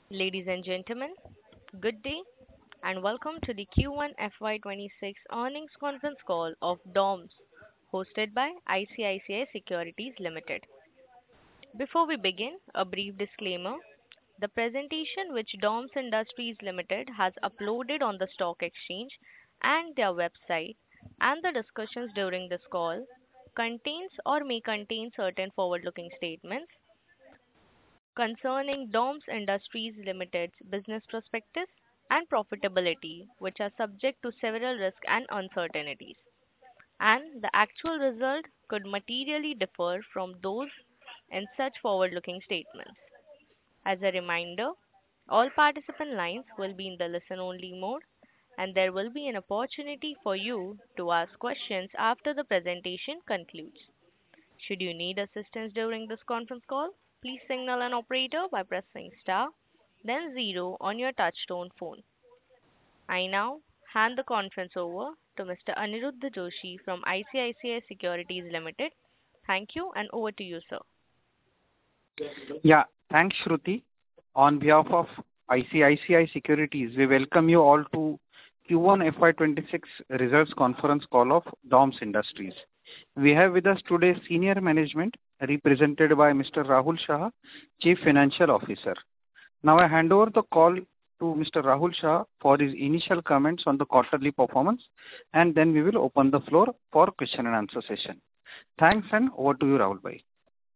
Ladies and gentlemen, good day and welcome to the Q1 FY26 earnings conference call of DOMS, hosted by ICICI Securities Limited. Before we begin, a brief disclaimer. The presentation which DOMS Industries Limited has uploaded on the stock exchange and their website and the discussions during this call contains or may contain certain forward-looking statements concerning DOMS Industries Limited's business prospectus and profitability, which are subject to several risks and uncertainties, and the actual result could materially differ from those in such forward-looking statements. As a reminder, all participant lines will be in the listen-only mode, and there will be an opportunity for you to ask questions after the presentation concludes. Should you need assistance during this conference call, please signal an operator by pressing star, then zero on your touchtone phone. I now hand the conference over to Mr. Aniruddha Joshi from ICICI Securities Limited. Thank you, and over to you, sir. Yeah, thanks, Shruti. On behalf of ICICI Securities, we welcome you all to Q1 FY26 results conference call of DOMS Industries. We have with us today senior management represented by Mr. Rahul Shah, Chief Financial Officer. Now I hand over the call to Mr. Rahul Shah for his initial comments on the quarterly performance, and then we will open the floor for question and answer session. Thanks, and over to you, Rahul Bhai.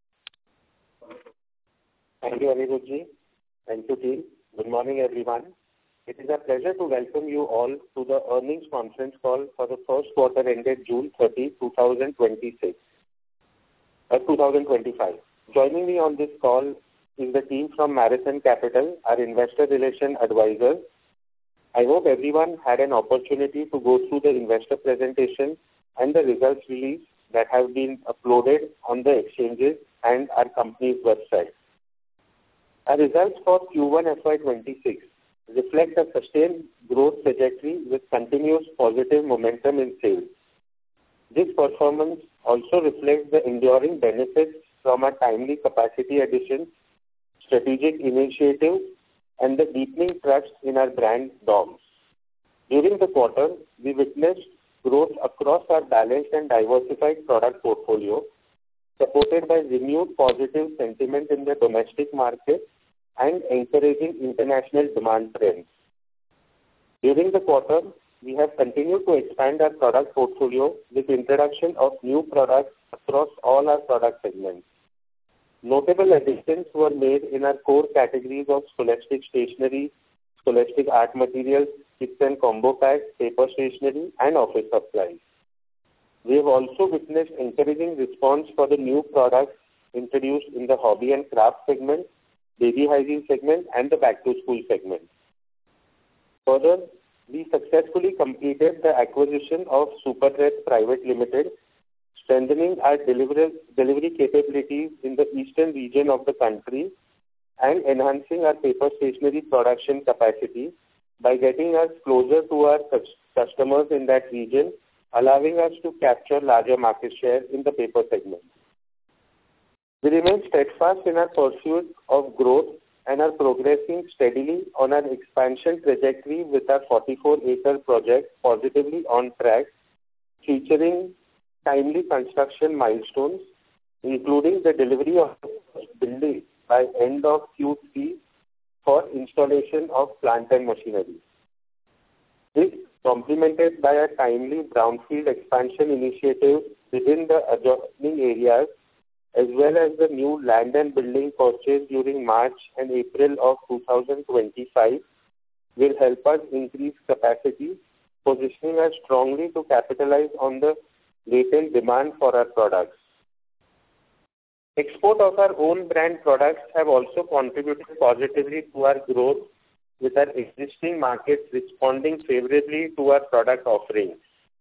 Thank you, Aniruddha. Thank you, team. Good morning, everyone. It is a pleasure to welcome you all to the earnings conference call for the first quarter ended June 30, 2025. Joining me on this call is the team from Marathon Capital, our investor relation advisor. I hope everyone had an opportunity to go through the investor presentation and the results release that have been uploaded on the exchanges and our company's website. Our results for Q1 FY26 reflect a sustained growth trajectory with continuous positive momentum in sales. This performance also reflects the enduring benefits from our timely capacity addition, strategic initiatives, and the deepening trust in our brand DOMS. During the quarter, we witnessed growth across our balanced and diversified product portfolio, supported by renewed positive sentiment in the domestic market and encouraging international demand trends. During the quarter, we have continued to expand our product portfolio with introduction of new products across all our product segments. Notable additions were made in our core categories of scholastic stationery, scholastic art materials, kits and combo packs, paper stationery, and office supplies. We have also witnessed encouraging response for the new products introduced in the hobby and craft segment, baby hygiene segment, and the back-to-school segment. Further, we successfully completed the acquisition of Superthreads Private Limited, strengthening our delivery capabilities in the eastern region of the country and enhancing our paper stationery production capacity by getting us closer to our customers in that region, allowing us to capture larger market share in the paper segment. We remain steadfast in our pursuit of growth and are progressing steadily on our expansion trajectory with our 44-acre project positively on track, featuring timely construction milestones, including the delivery of building by end of Q3 for installation of plant and machinery. This complemented by a timely brownfield expansion initiative within the adjoining areas, as well as the new land and building purchased during March and April of 2025, will help us increase capacity, positioning us strongly to capitalize on the latent demand for our products. Export of our own brand products have also contributed positively to our growth, with our existing markets responding favorably to our product offerings.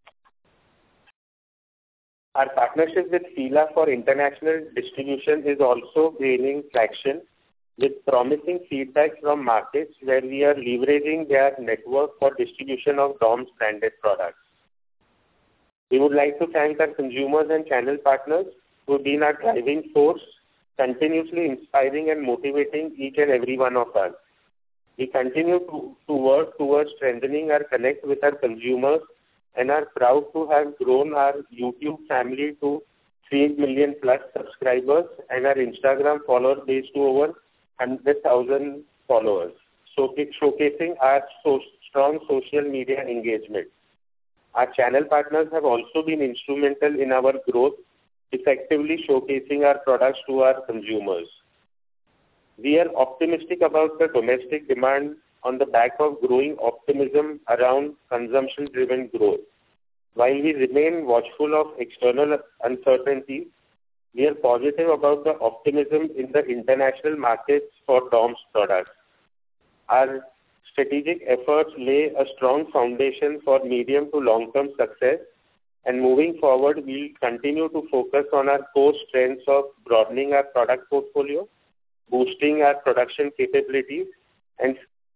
Our partnership with FILA for international distribution is also gaining traction, with promising feedback from markets where we are leveraging their network for distribution of DOMS branded products. We would like to thank our consumers and channel partners who have been our driving force, continuously inspiring and motivating each and every one of us. We continue to work towards strengthening our connect with our consumers and are proud to have grown our YouTube family to 3 million plus subscribers and our Instagram follower base to over 100,000 followers, showcasing our strong social media engagement. Our channel partners have also been instrumental in our growth, effectively showcasing our products to our consumers. We are optimistic about the domestic demand on the back of growing optimism around consumption-driven growth. While we remain watchful of external uncertainties, we are positive about the optimism in the international markets for DOMS products. Our strategic efforts lay a strong foundation for medium to long-term success, and moving forward, we'll continue to focus on our core strengths of broadening our product portfolio, boosting our production capabilities, and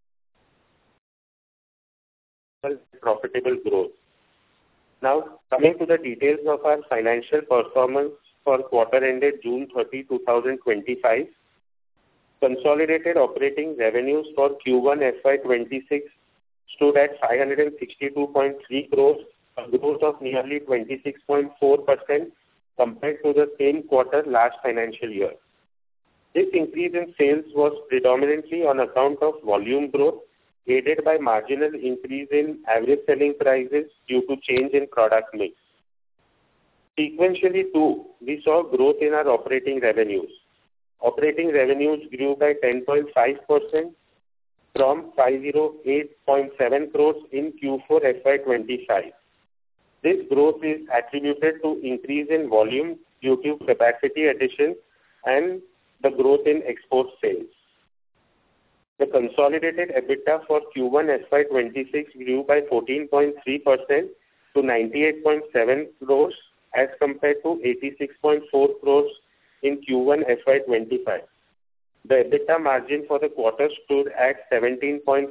profitable growth. Now, coming to the details of our financial performance for quarter ended June 30, 2025, consolidated operating revenues for Q1 FY26 stood at 562.3 crores, a growth of nearly 26.4% compared to the same quarter last financial year. This increase in sales was predominantly on account of volume growth, aided by marginal increase in average selling prices due to change in product mix. Sequentially too, we saw growth in our operating revenues. Operating revenues grew by 10.5% from 508.7 crores in Q4 FY25. This growth is attributed to increase in volume due to capacity addition and the growth in export sales. The consolidated EBITDA for Q1 FY26 grew by 14.3% to 98.7 crores as compared to 86.4 crores in Q1 FY25. The EBITDA margin for the quarter stood at 17.6%.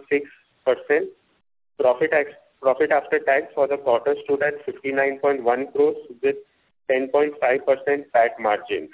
Profit after tax for the quarter stood at 59.1 crores with 10.5% PAT margin.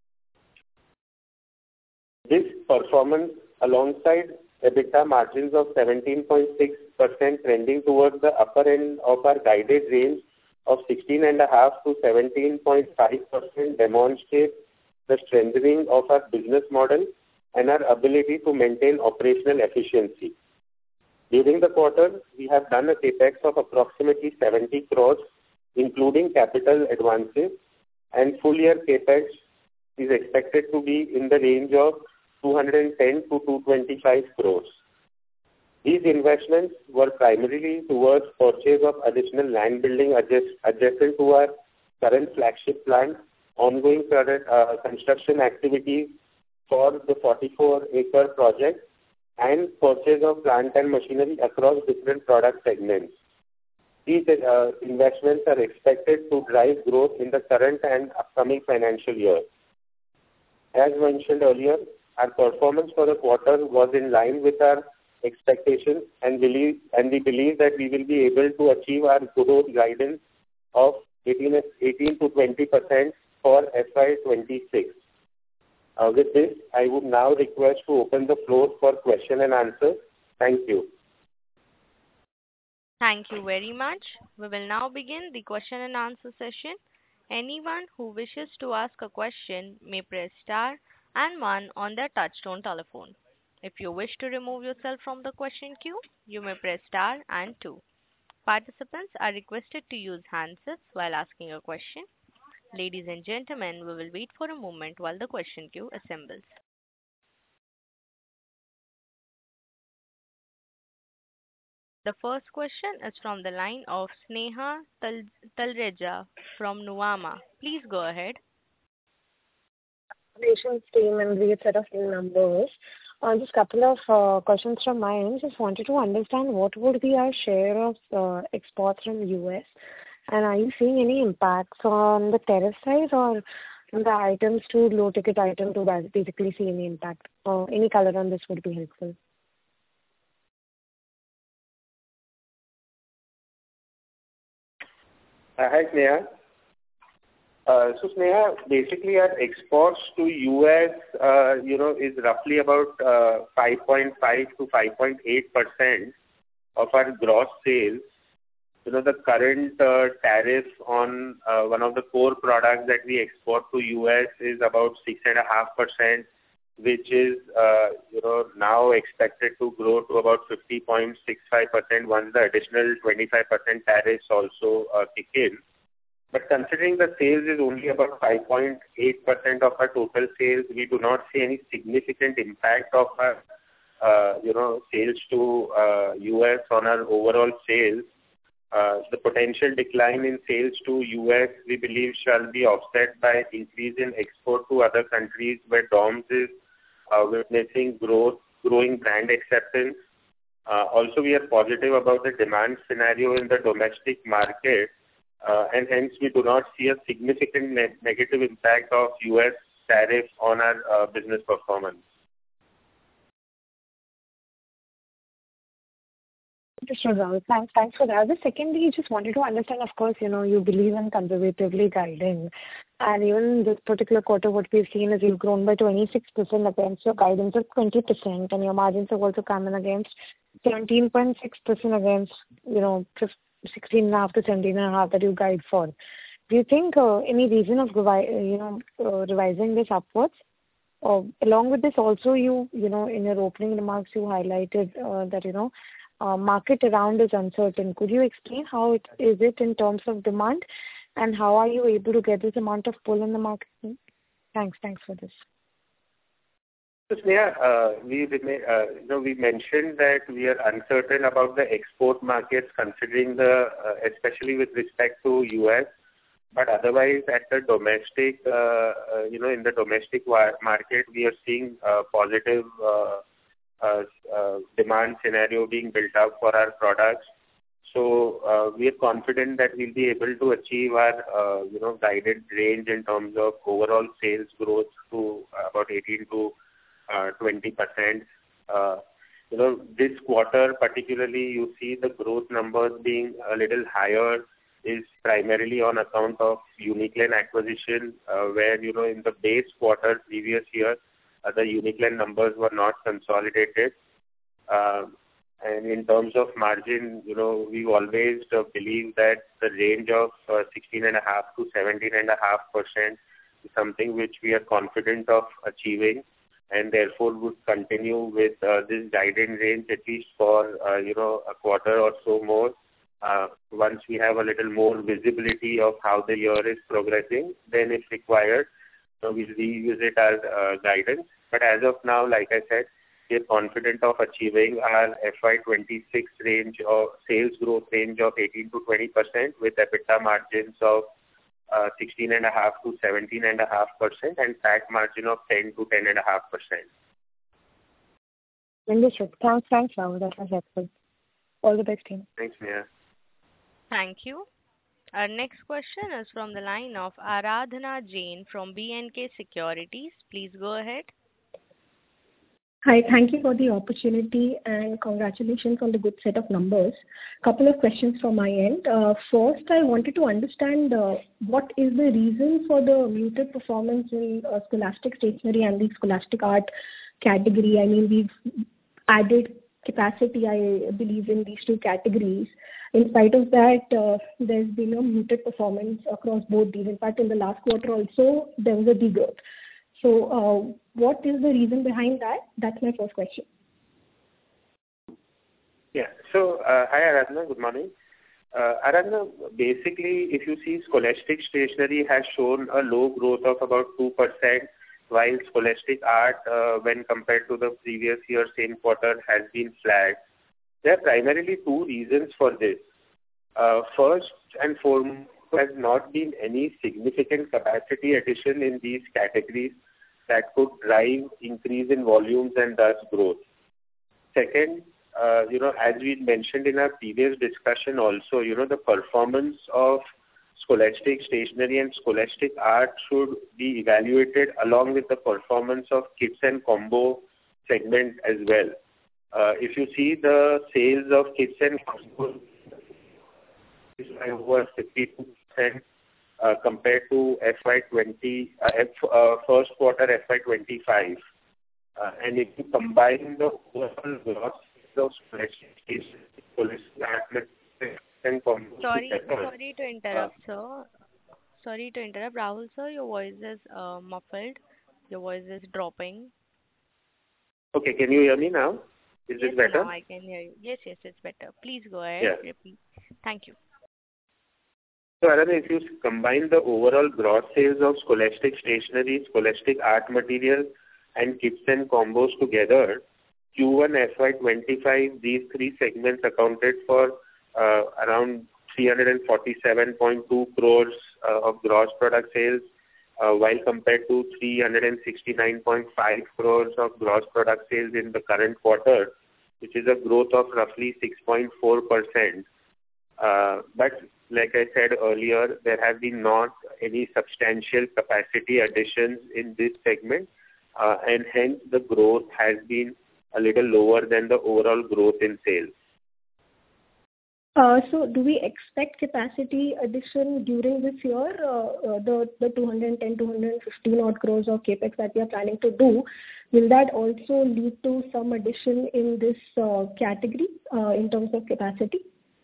This performance, alongside EBITDA margins of 17.6% trending towards the upper end of our guided range of 16.5% to 17.5%, demonstrates the strengthening of our business model and our ability to maintain operational efficiency. During the quarter, we have done a capex of approximately 70 crores, including capital advances, and full year capex is expected to be in the range of 210 to 225 crores. These investments were primarily towards purchase of additional land building adjacent to our current flagship plant, ongoing construction activities for the 44-acre project, and purchase of plant and machinery across different product segments. These investments are expected to drive growth in the current and upcoming financial year. As mentioned earlier, our performance for the quarter was in line with our expectations, and we believe that we will be able to achieve our growth guidance of 18 to 20% for FY26. With this, I would now request to open the floor for question and answer. Thank you. Thank you very much. We will now begin the question and answer session. Anyone who wishes to ask a question may press star and one on their touchtone telephone. If you wish to remove yourself from the question queue, you may press star and two. Participants are requested to use handsets while asking a question. Ladies and gentlemen, we will wait for a moment while the question queue assembles. The first question is from the line of Sneha Talreja from Nuvama. Please go ahead. Congratulations team and great set of numbers. Just a couple of questions from my end. Just wanted to understand what would be our share of exports from US, and are you seeing any impacts on the tariff side or the items to low ticket item to basically see any impact? Any color on this would be helpful. Hi Sneha. So Sneha, basically our exports to US, is roughly about 5.5 to 5.8% of our gross sales. The current tariff on one of the core products that we export to US is about 6.5%, which is, now expected to grow to about 50.65% once the additional 25% tariffs also kick in. But considering the sales is only about 5.8% of our total sales, we do not see any significant impact of our, sales to US on our overall sales. The potential decline in sales to US, we believe, shall be offset by increase in export to other countries where DOMS is witnessing growing brand acceptance. Also, we are positive about the demand scenario in the domestic market, and hence we do not see a significant negative impact of US tariffs on our business performance. Sure, Rahul. Thanks for that. The secondly, just wanted to understand, of course, you believe in conservatively guiding. And even this particular quarter, what we've seen is you've grown by 26% against your guidance of 20%, and your margins have also come in against 17.6% against, 16.5 to 17.5 that you guide for. Do you think any reason of, revising this upwards? Along with this also, in your opening remarks, you highlighted that, market around is uncertain. Could you explain how it is in terms of demand, and how are you able to get this amount of pull in the market? Thanks for this. So Sneha, we mentioned that we are uncertain about the export markets, considering especially with respect to US. But otherwise, at the domestic, in the domestic market, we are seeing positive demand scenario being built up for our products. So we are confident that we'll be able to achieve our, guided range in terms of overall sales growth to about 18 to 20%. This quarter particularly, you see the growth numbers being a little higher is primarily on account of Uniclan acquisition, where, in the base quarter previous year, the Uniclan numbers were not consolidated. And in terms of margin, we've always believed that the range of 16.5 to 17.5% is something which we are confident of achieving, and therefore would continue with this guidance range at least for, a quarter or so more. Once we have a little more visibility of how the year is progressing, then if required, we'll revisit our guidance. But as of now, like I said, we are confident of achieving our FY26 range of sales growth range of 18 to 20% with EBITDA margins of 16.5 to 17.5% and PAT margin of 10 to 10.5%. Understood. Thanks, Rahul. That was helpful. All the best, team. Thanks, Mia. Thank you. Our next question is from the line of Aradhana Jain from B&K Securities. Please go ahead. Hi, thank you for the opportunity and congratulations on the good set of numbers. Couple of questions from my end. First, I wanted to understand what is the reason for the muted performance in Scholastic Stationery and the Scholastic Art category. I mean, we've added capacity, I believe, in these two categories. In spite of that, there's been a muted performance across both these. In fact, in the last quarter also, there was a degrowth. So, what is the reason behind that? That's my first question. Yeah. So, hi Aradhana, good morning. Aradhana, basically, if you see, Scholastic Stationery has shown a low growth of about 2%, while Scholastic Art, when compared to the previous year, same quarter, has been flat. There are primarily two reasons for this. First and foremost, there has not been any significant capacity addition in these categories that could drive increase in volumes and thus growth. Second, as we mentioned in our previous discussion also, the performance of Scholastic Stationery and Scholastic Art should be evaluated along with the performance of Kits and Combo segment as well. If you see the sales of Kits and Combo is over 52%, compared to first quarter FY25. And if you combine the overall gross sales of Scholastic and Sorry to interrupt, sir. Sorry to interrupt. Rahul, sir, your voice is muffled. Your voice is dropping. Okay, can you hear me now? Is Yes, it better? now I can hear you. Yes, it's better. Please go ahead. Yeah. Repeat. Thank you. So, Arana, if you combine the overall gross sales of Scholastic Stationery, Scholastic Art Material, and Kits and Combos together, Q1 FY25, these three segments accounted for around 347.2 crores of gross product sales, while compared to 369.5 crores of gross product sales in the current quarter, which is a growth of roughly 6.4%. But like I said earlier, there have been not any substantial capacity additions in this segment, and hence the growth has been a little lower than the overall growth in sales. So do we expect capacity addition during this year, the 215 odd crores of capex that we are planning to do? Will that also lead to some addition in this category in terms of capacity?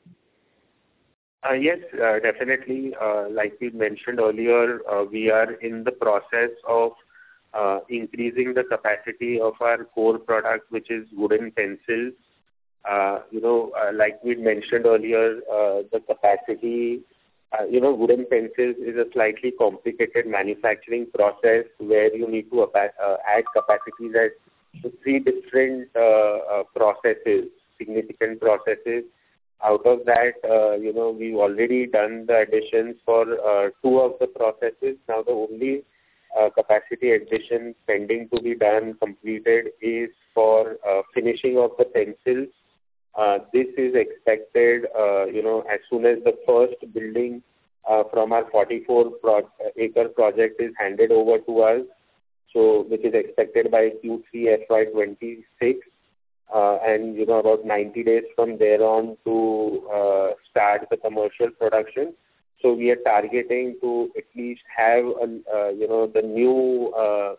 Yes, definitely. Like we mentioned earlier, we are in the process of increasing the capacity of our core product, which is wooden pencils. Like we mentioned earlier, the capacity, wooden pencils is a slightly complicated manufacturing process where you need to add capacities at three different processes, significant processes. Out of that, we've already done the additions for two of the processes. Now the only capacity addition pending to be done, completed, is for finishing of the pencils. This is expected, as soon as the first building from our 44-acre project is handed over to us, so which is expected by Q3 FY26, and about 90 days from there on to start the commercial production. So we are targeting to at least have, the new,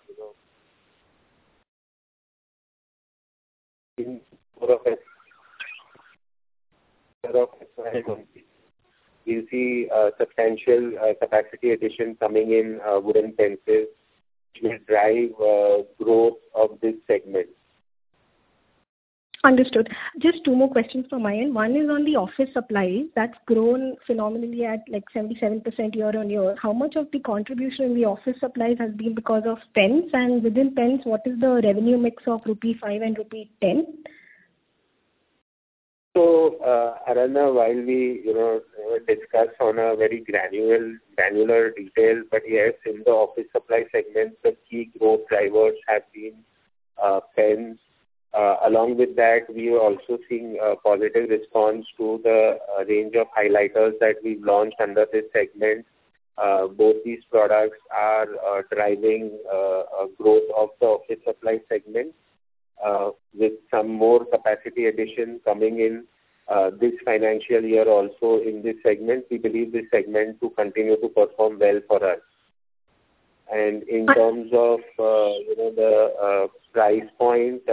we'll see substantial capacity addition coming in wooden pencils, which will drive growth of this segment. Understood. Just two more questions from my end. One is on the office supplies. That's grown phenomenally at like 77% year on year. How much of the contribution in the office supplies has been because of pens? And within pens, what is the revenue mix of rupee 5 and rupee 10? So, Arana, while we, discuss on a very granular detail, but yes, in the office supply segment, the key growth drivers have been pens. Along with that, we are also seeing a positive response to the range of highlighters that we've launched under this segment. Both these products are driving growth of the office supply segment. With some more capacity addition coming in this financial year also in this segment, we believe this segment to continue to perform well for us. And in terms of, the price point,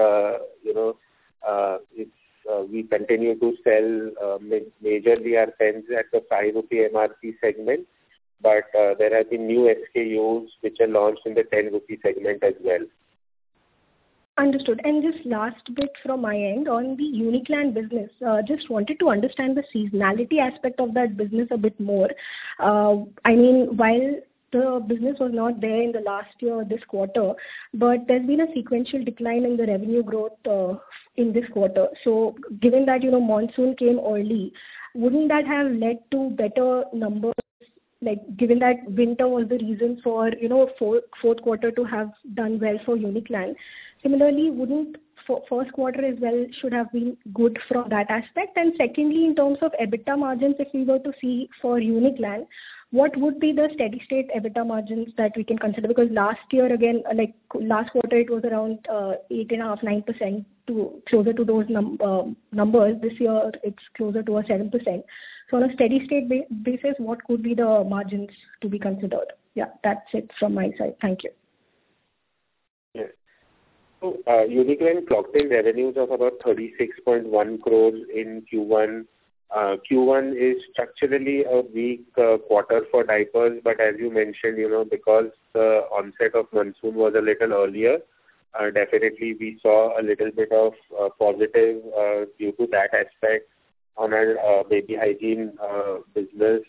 we continue to sell majorly our pens at the 5 rupee MRP segment, but there have been new SKUs which are launched in the 10 rupee segment as well. Understood. And just last bit from my end on the Uniclan business, just wanted to understand the seasonality aspect of that business a bit more. While the business was not there in the last year or this quarter, but there's been a sequential decline in the revenue growth in this quarter. So given that, monsoon came early, wouldn't that have led to better numbers? Like, given that winter was the reason for, fourth quarter to have done well for Uniclan. Similarly, wouldn't first quarter as well should have been good from that aspect? And secondly, in terms of EBITDA margins, if we were to see for Uniclan, what would be the steady state EBITDA margins that we can consider? Because last year, again, like last quarter, it was around 8.5%, 9%. closer to those numbers. This year, it's closer to a 7%. So on a steady state basis, what could be the margins to be considered? Yeah, that's it from my side. Thank you. Yes. So Uniclan clocked in revenues of about 36.1 crores in Q1. Q1 is structurally a weak quarter for diapers, but as you mentioned, because the onset of monsoon was a little earlier, definitely we saw a little bit of positive due to that aspect on our baby hygiene business.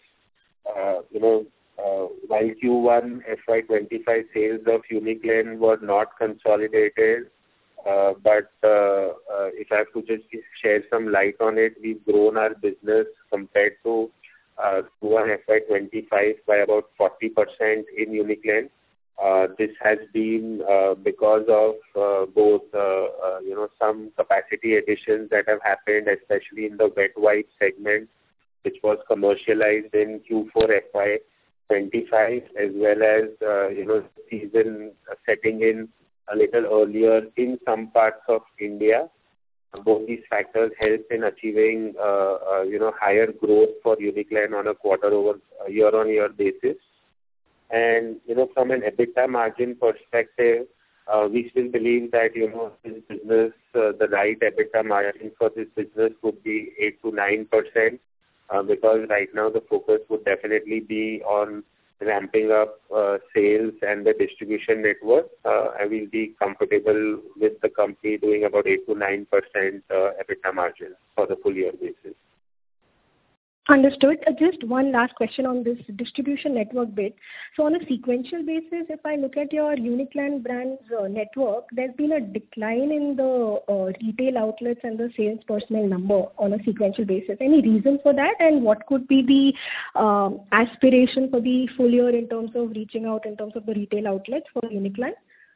While Q1 FY25 sales of Uniclan were not consolidated, but if I have to just share some light on it, we've grown our business compared to Q1 FY25 by about 40% in Uniclan. This has been because of both, some capacity additions that have happened, especially in the wet wipe segment, which was commercialized in Q4 FY25, as well as, season setting in a little earlier in some parts of India. Both these factors helped in achieving, higher growth for Uniclan on a year-on-year basis. And, from an EBITDA margin perspective, we still believe that, this business, the right EBITDA margin for this business would be 8 to 9%, because right now the focus would definitely be on ramping up sales and the distribution network. I will be comfortable with the company doing about 8 to 9% EBITDA margin for the full year basis. Understood. Just one last question on this distribution network bit. So on a sequential basis, if I look at your Uniclan brand's network, there's been a decline in the retail outlets and the sales personnel number on a sequential basis. Any reason for that? And what could be the aspiration for the full year in terms of reaching out in terms of the retail outlets for Uniclan?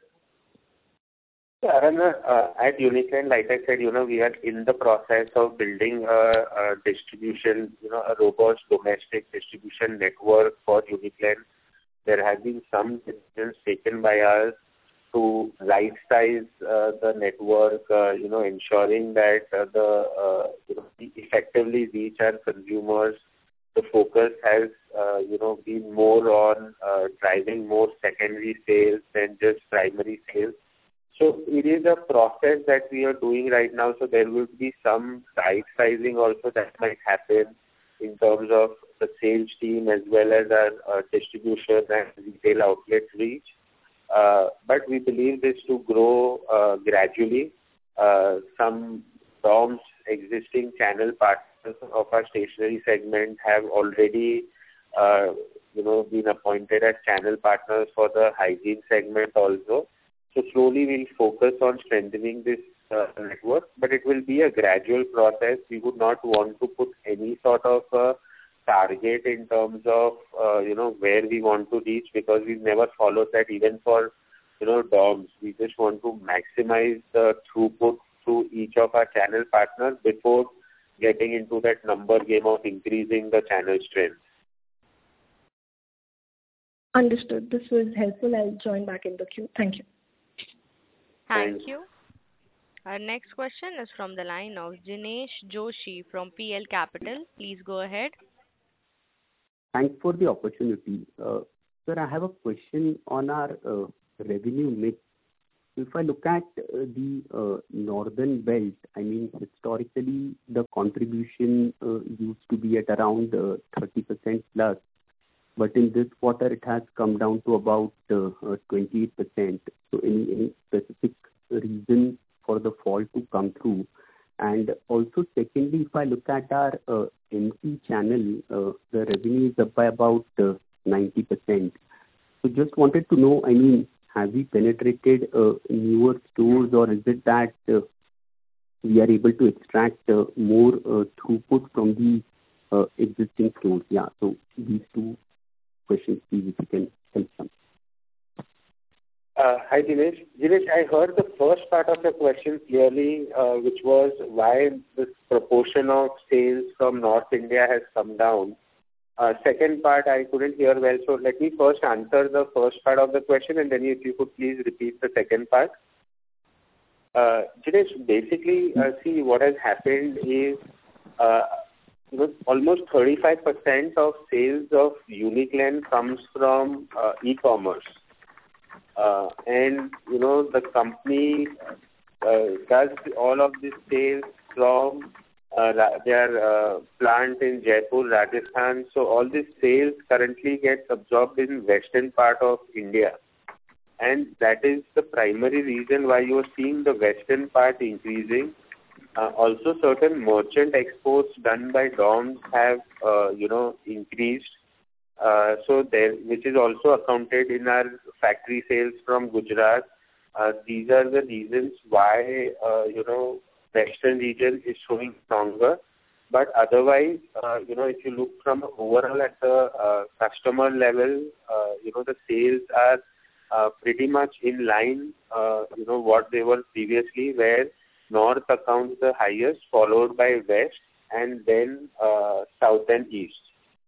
At Uniclan, like I said, we are in the process of building a distribution, a robust domestic distribution network for Uniclan. There have been some decisions taken by us to right-size the network, ensuring that we effectively reach our consumers. The focus has, been more on driving more secondary sales than just primary sales. So it is a process that we are doing right now. So there will be some right sizing also that might happen in terms of the sales team as well as our distribution and retail outlet reach. But we believe this to grow gradually. Some DOMS existing channel partners of our stationery segment have already, been appointed as channel partners for the hygiene segment also. So slowly we'll focus on strengthening this network, but it will be a gradual process. We would not want to put any sort of target in terms of, where we want to reach, because we've never followed that even for, DOMS. We just want to maximize the throughput through each of our channel partners before getting into that number game of increasing the channel strength. Understood. This was helpful. I'll join back in the queue. Thank you. Thank you. Our next question is from the line of Jinesh Joshi from PL Capital. Please go ahead. Thanks for the opportunity. Sir, I have a question on our revenue mix. If I look at the northern belt, historically the contribution used to be at around 30% plus. But in this quarter, it has come down to about 28%. So any specific reason for the fall to come through? And also, secondly, if I look at our NC channel, the revenue is up by about 90%. So just wanted to know, have we penetrated newer stores, or is it that we are able to extract more throughput from the existing stores? Yeah, so these two questions, please, if you can help them. Hi, Dinesh. Dinesh, I heard the first part of the question clearly, which was why this proportion of sales from North India has come down. Second part, I couldn't hear well. So let me first answer the first part of the question, and then if you could please repeat the second part. Jinesh, basically, see what has happened is, almost 35% of sales of Uniclan comes from e-commerce. And the company does all of this sales from their plant in Jaipur, Rajasthan. So all these sales currently gets absorbed in western part of India. And that is the primary reason why you are seeing the western part increasing. Also, certain merchant exports done by DOMS have, increased. So there, which is also accounted in our factory sales from Gujarat. These are the reasons why, western region is showing stronger. But otherwise, if you look from overall at the customer level, the sales are pretty much in line, what they were previously, where north accounts the highest, followed by west, and then south and east.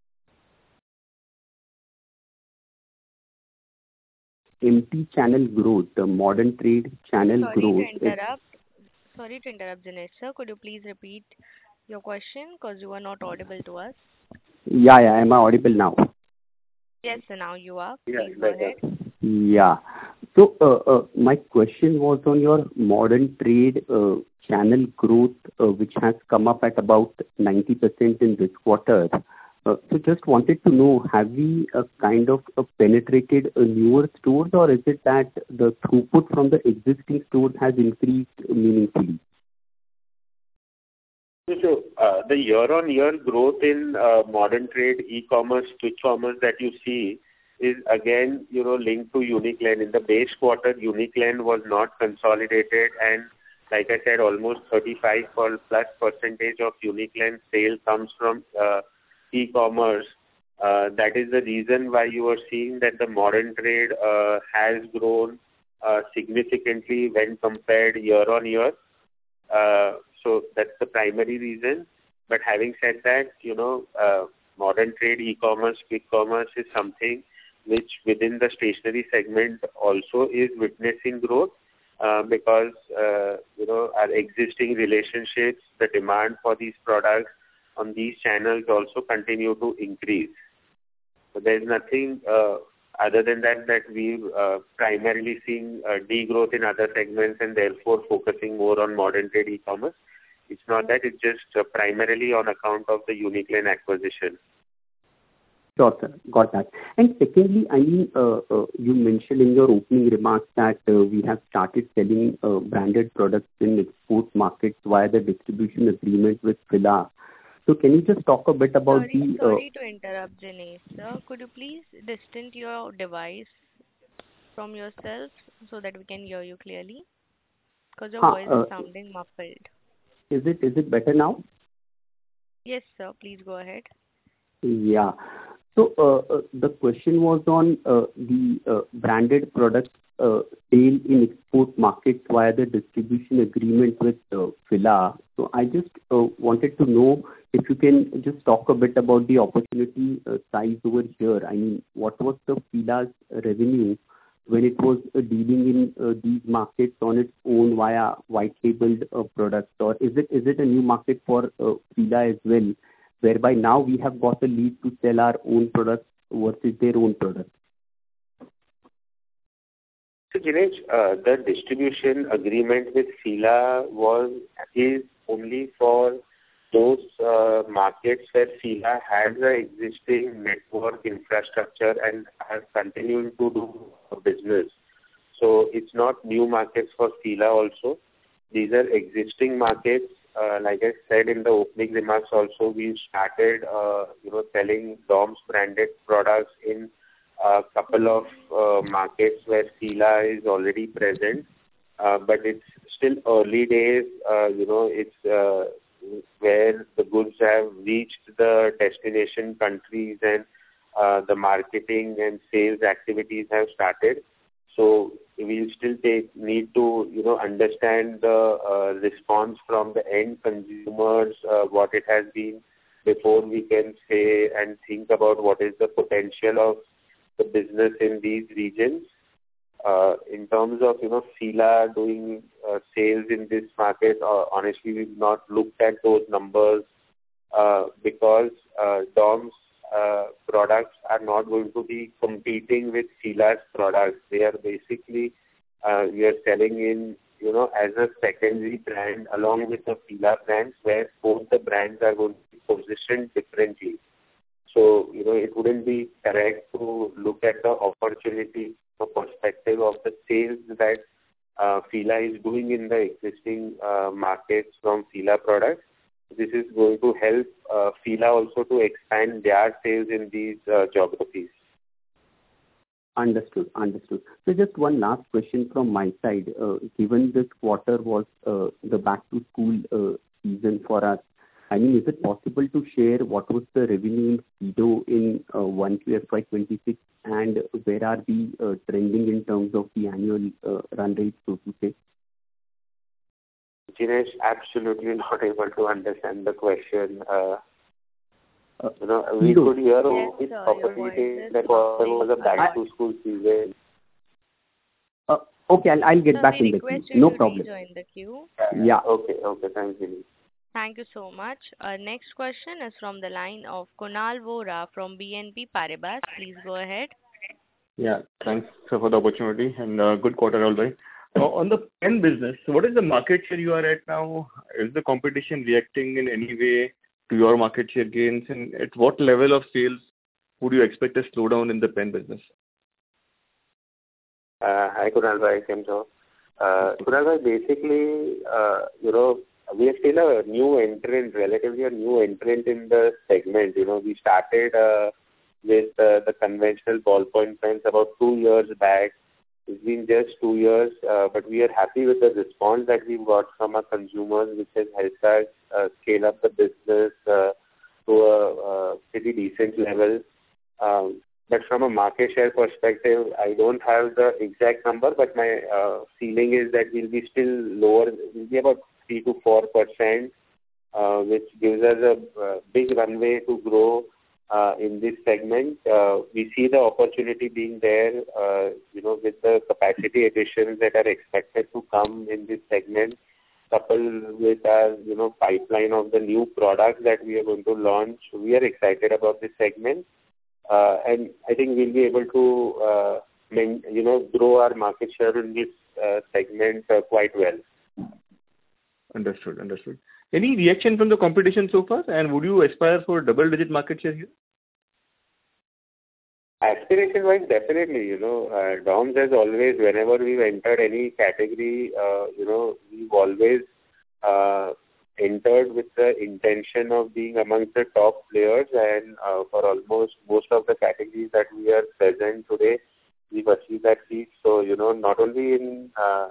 MT channel growth, the modern trade channel growth. Sorry to interrupt, Jinesh sir. Could you please repeat your question because you are not audible to us? Yeah. Am I audible now? Yes, sir. Now you are. Yeah, Please go ahead. Yeah. So my question was on your modern trade channel growth, which has come up at about 90% in this quarter. So just wanted to know, have we kind of penetrated newer stores, or is it that the throughput from the existing stores has increased meaningfully? So the year-on-year growth in modern trade, e-commerce, quick commerce that you see is again, linked to Uniclan. In the base quarter, Uniclan was not consolidated, and like I said, almost 35% of Uniclan sale comes from e-commerce. That is the reason why you are seeing that the modern trade has grown significantly when compared year-on-year. So that's the primary reason. But having said that, modern trade, e-commerce, quick commerce is something which within the stationery segment also is witnessing growth because, our existing relationships, the demand for these products on these channels also continue to increase. So there's nothing other than that we've primarily seeing degrowth in other segments and therefore focusing more on modern trade e-commerce. It's not that, it's just primarily on account of the Uniclan acquisition. Sure, sir. Got that. And secondly, you mentioned in your opening remarks that we have started selling branded products in export markets via the distribution agreement with FILA. So can you just talk a bit about Sorry to interrupt, Jinesh sir. Could you please distance your device from yourself so that we can hear you clearly? Because your voice is sounding muffled. Is it better now? Yes, sir. Please go ahead. Yeah. So the question was on the branded product sale in export markets via the distribution agreement with FILA. So I just wanted to know if you can just talk a bit about the opportunity size over here. I mean, what was the FILA's revenue when it was dealing in these markets on its own via white labeled products, or is it a new market for FILA as well, whereby now we have got the lead to sell our own products versus their own products? So, Jinesh, the distribution agreement with FILA is only for those markets where FILA has an existing network infrastructure and are continuing to do business. So it's not new markets for FILA also. These are existing markets. Like I said in the opening remarks also, we started, selling DOMS branded products in a couple of markets where FILA is already present. But it's still early days, it's where the goods have reached the destination countries and the marketing and sales activities have started. So we'll still need to, understand the response from the end consumers, what it has been, before we can say and think about what is the potential of the business in these regions. In terms of, Fila doing sales in this market, honestly, we've not looked at those numbers because DOMS products are not going to be competing with Fila's products. They are basically, we are selling in, as a secondary brand along with the Fila brands, where both the brands are going to be positioned differently. So, it wouldn't be correct to look at the opportunity from perspective of the sales that Fila is doing in the existing markets from Fila products. This is going to help Fila also to expand their sales in these geographies. Understood. So just one last question from my side. Given this quarter was the back-to-school season for us, I mean, is it possible to share what was the revenue in Speedo in 1Q FY26, and where are we trending in terms of the annual run rate, so to say? Jinesh, absolutely not able to understand the question. We could hear it properly that quarter was a back-to-school season. Okay, I'll get back in the queue. No problem. Join the queue. Yeah. Okay. Thanks, Jinesh. Thank you so much. Our next question is from the line of Kunal Vora from BNP Paribas. Please go ahead. Yeah, thanks for the opportunity and good quarter all right. On the pen business, what is the market share you are at now? Is the competition reacting in any way to your market share gains, and at what level of sales would you expect a slowdown in the pen business? Hi, Kunal bhai, Kunal bhai, basically, we are still a new entrant, relatively a new entrant in the segment. We started with the conventional ballpoint pens about 2 years back. It's been just 2 years, but we are happy with the response that we've got from our consumers, which has helped us scale up the business to a pretty decent level. But from a market share perspective, I don't have the exact number, but my feeling is that we'll be still lower. We'll be about 3 to 4%, which gives us a big runway to grow in this segment. We see the opportunity being there, with the capacity additions that are expected to come in this segment, coupled with our, pipeline of the new products that we are going to launch. We are excited about this segment, and I think we'll be able to, grow our market share in this segment quite well. Understood. Any reaction from the competition so far, and would you aspire for double-digit market share here? Aspiration-wise, definitely. DOMS has always, whenever we've entered any category, we've always entered with the intention of being amongst the top players, and for almost most of the categories that we are present today, we've achieved that feat. So, not only in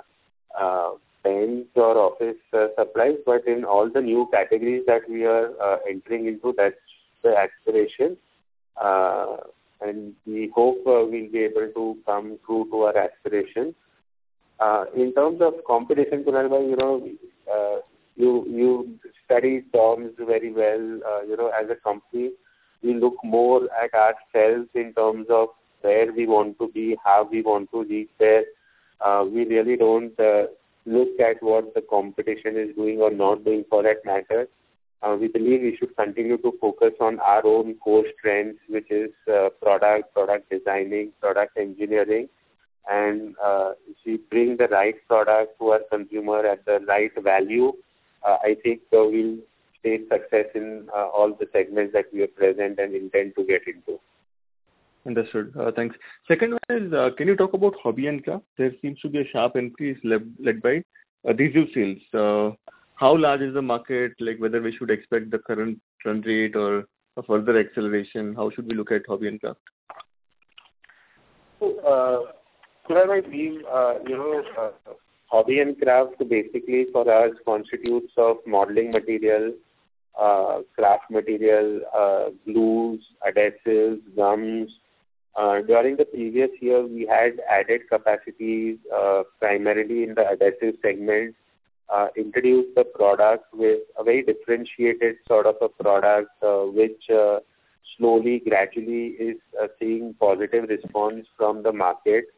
pens or office supplies, but in all the new categories that we are entering into, that's the aspiration. And we hope we'll be able to come true to our aspiration. In terms of competition, Kunal bhai, you study DOMS very well. As a company, we look more at ourselves in terms of where we want to be, how we want to reach there. We really don't look at what the competition is doing or not doing for that matter. We believe we should continue to focus on our own core strengths, which is product designing, product engineering. And if we bring the right product to our consumer at the right value, I think we'll state success in all the segments that we are present and intend to get into. Understood. Thanks. Second one is, can you talk about hobby and craft? There seems to be a sharp increase led by adhesive sales. How large is the market? Like whether we should expect the current run rate or a further acceleration? How should we look at hobby and craft? So, hobby and craft basically for us constitutes of modeling material, craft material, glues, adhesives, gums. During the previous year, we had added capacities primarily in the adhesive segment, introduced the product with a very differentiated sort of a product, which slowly, gradually is seeing positive response from the market.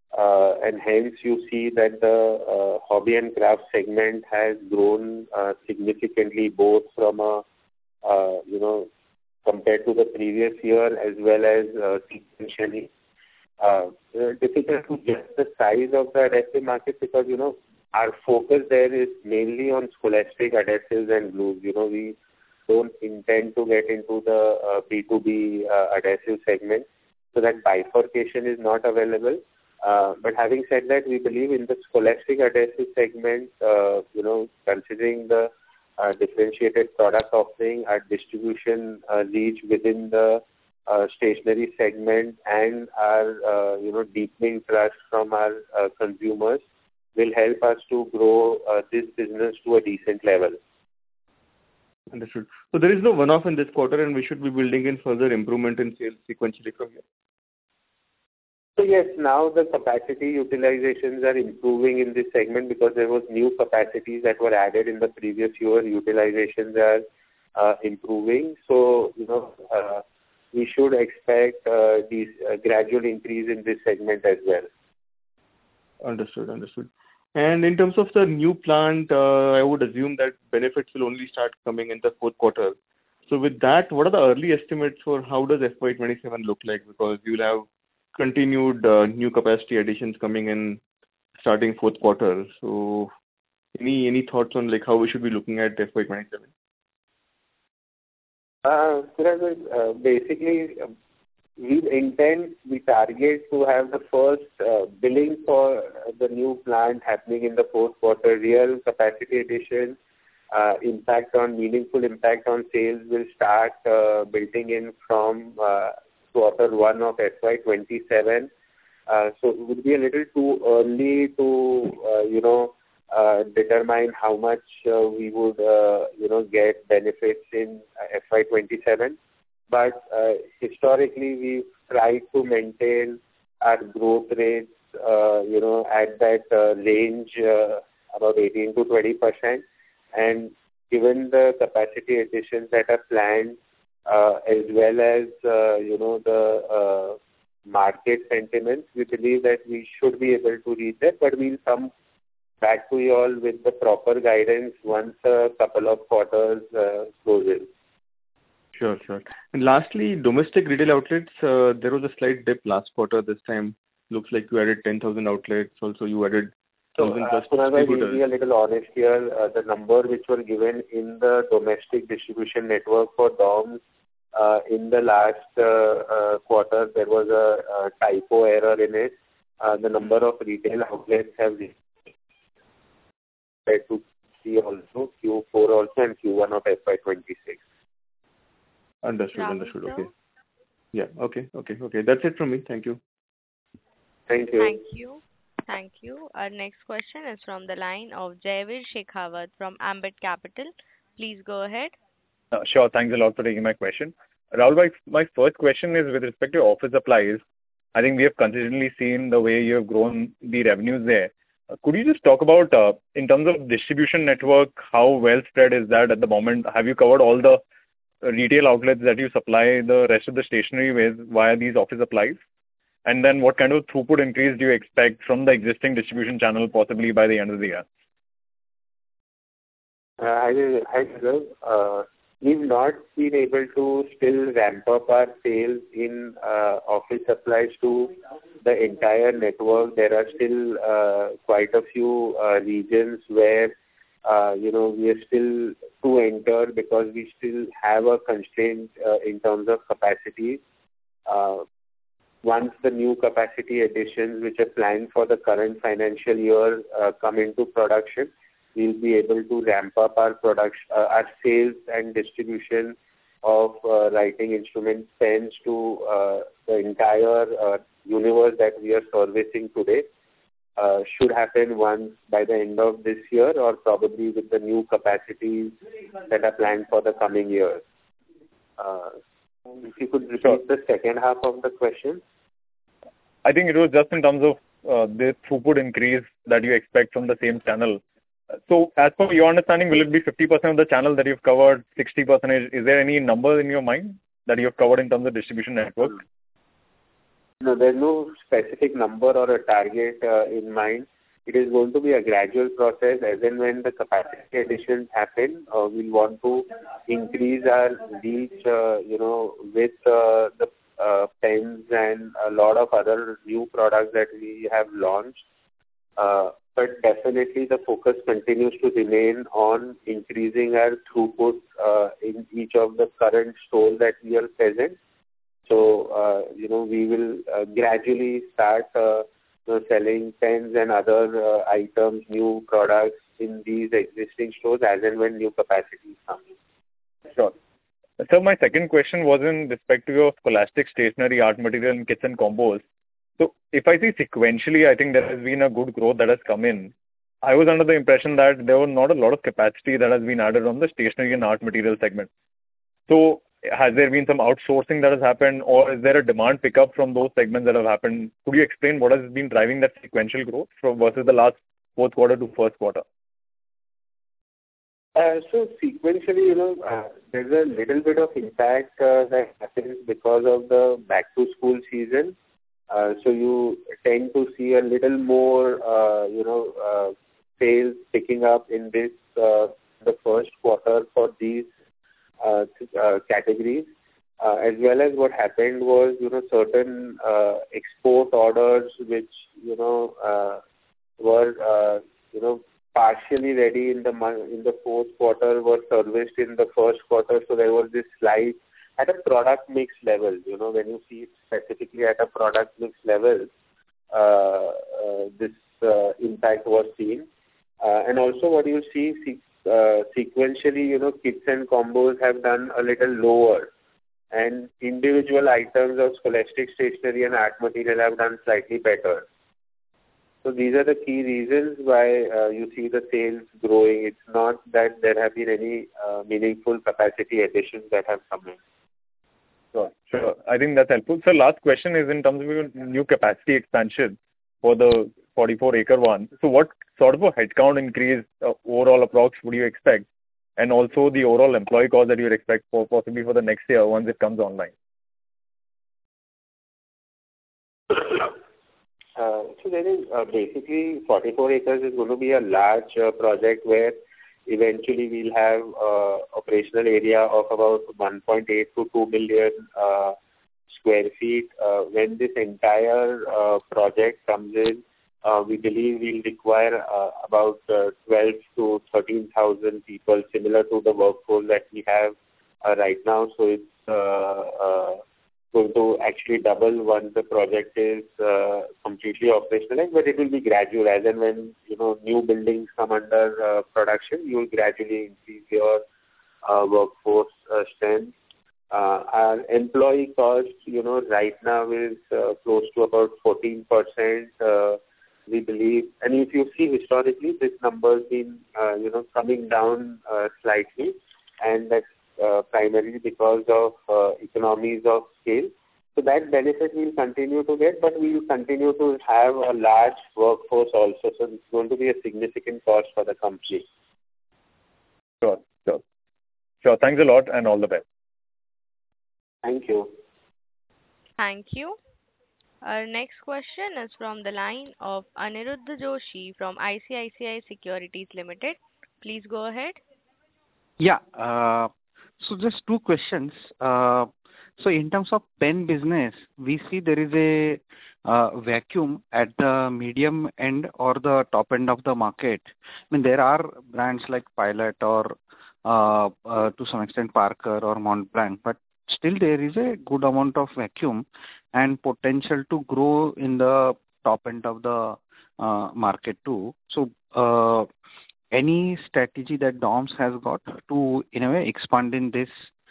and hence you see that the hobby and craft segment has grown significantly, both from a compared to the previous year as well as sequentially. Difficult to guess the size of the adhesive market because our focus there is mainly on scholastic adhesives and glues. We don't intend to get into the B2B adhesive segment, so that bifurcation is not available. But having said that, we believe in the scholastic adhesive segment, considering the differentiated product offering, our distribution reach within the stationery segment, and our deepening trust from our consumers will help us to grow this business to a decent level. Understood. So there is no one-off in this quarter, and we should be building in further improvement in sales sequentially from here. So yes, now the capacity utilizations are improving in this segment because there was new capacities that were added in the previous year. Utilizations are improving. So, we should expect these gradual increase in this segment as well. Understood. And in terms of the new plant, I would assume that benefits will only start coming in the fourth quarter. So with that, what are the early estimates for how does FY27 look like? Because you'll have continued new capacity additions coming in starting fourth quarter. So any thoughts on how we should be looking at FY27? Basically, we target to have the first billing for the new plant happening in the fourth quarter. Real capacity addition, meaningful impact on sales will start building in from quarter one of FY27. So it would be a little too early to, determine how much we would, get benefits in FY27. But historically, we've tried to maintain our growth rates, at that range, about 18 to 20%. And given the capacity additions that are planned, as well as, the market sentiments, we believe that we should be able to reach that. But we'll come back to you all with the proper guidance once a couple of quarters closes. Sure. And lastly, domestic retail outlets, there was a slight dip last quarter. This time, looks like you added 10,000 outlets. Also, you added 1,000 plus distributors. We'll be a little honest here. The number which were given in the domestic distribution network for DOMS in the last quarter, there was a typo error in it. The number of retail outlets have compared to also Q4 also and Q1 of FY26. Understood. Okay. Yeah. Okay. That's it from me. Thank you. Thank you. Our next question is from the line of Jaiveer Shekhawat from Ambit Capital. Please go ahead. Sure. Thanks a lot for taking my question. Rahul, my first question is with respect to office supplies. I think we have consistently seen the way you have grown the revenues there. Could you just talk about, in terms of distribution network, how well spread is that at the moment? Have you covered all the retail outlets that you supply the rest of the stationery with via these office supplies? And then what kind of throughput increase do you expect from the existing distribution channel possibly by the end of the year? We've not been able to still ramp up our sales in office supplies to the entire network. There are still quite a few regions where we are still to enter because we still have a constraint in terms of capacity. Once the new capacity additions which are planned for the current financial year come into production, we'll be able to ramp up our sales and distribution of writing instruments, pens to the entire universe that we are servicing today. Should happen once by the end of this year or probably with the new capacities that are planned for the coming years. If you could repeat the second half of the question. I think it was just in terms of the throughput increase that you expect from the same channel. So as per your understanding, will it be 50% of the channel that you've covered, 60%? Is there any number in your mind that you have covered in terms of distribution network? No, there's no specific number or a target in mind. It is going to be a gradual process. As and when the capacity additions happen, we'll want to increase our reach, with the pens and a lot of other new products that we have launched. But definitely the focus continues to remain on increasing our throughput in each of the current stores that we are present. So, we will gradually start selling pens and other items, new products in these existing stores as and when new capacities come in. Sure. So my second question was in respect to your scholastic stationery, art material, and kits and combos. So if I see sequentially, I think there has been a good growth that has come in. I was under the impression that there was not a lot of capacity that has been added on the stationery and art material segment. So has there been some outsourcing that has happened, or is there a demand pickup from those segments that have happened? Could you explain what has been driving that sequential growth from versus the last fourth quarter to first quarter? So sequentially, there's a little bit of impact that happens because of the back-to-school season. So you tend to see a little more, sales picking up in this the first quarter for these categories. As well as what happened was, certain export orders which, were, partially ready in the fourth quarter were serviced in the first quarter. So there was this slight at a product mix level. When you see it specifically at a product mix level, this impact was seen. And also what you see sequentially, kits and combos have done a little lower, and individual items of scholastic stationery and art material have done slightly better. So these are the key reasons why you see the sales growing. It's not that there have been any meaningful capacity additions that have come in. Sure. I think that's helpful. So last question is in terms of your new capacity expansion for the 44-acre one. So what sort of a headcount increase overall approx would you expect? And also the overall employee cost that you would expect for possibly for the next year once it comes online? So there is basically 44 acres is going to be a large project where eventually we'll have operational area of about 1.8 to 2 million square feet. When this entire project comes in, we believe we'll require about 12 to 13,000 people, similar to the workforce that we have right now. So it's going to actually double once the project is completely operationalized, but it will be gradual. As and when new buildings come under production, you will gradually increase your workforce strength. Our employee cost, right now is close to about 14%. We believe, and if you see historically, this number has been coming down slightly, and that's primarily because of economies of scale. So that benefit we'll continue to get, but we will continue to have a large workforce also. So it's going to be a significant cost for the company. Sure. Thanks a lot and all the best. Thank you. Thank you. Our next question is from the line of Aniruddha Joshi from ICICI Securities Limited. Please go ahead. Yeah. So just two questions. So in terms of pen business, we see there is a vacuum at the medium end or the top end of the market. I mean, there are brands like Pilot or to some extent Parker or Montblanc, but still there is a good amount of vacuum and potential to grow in the top end of the market too. So any strategy that DOMS has got to, in a way, expand in this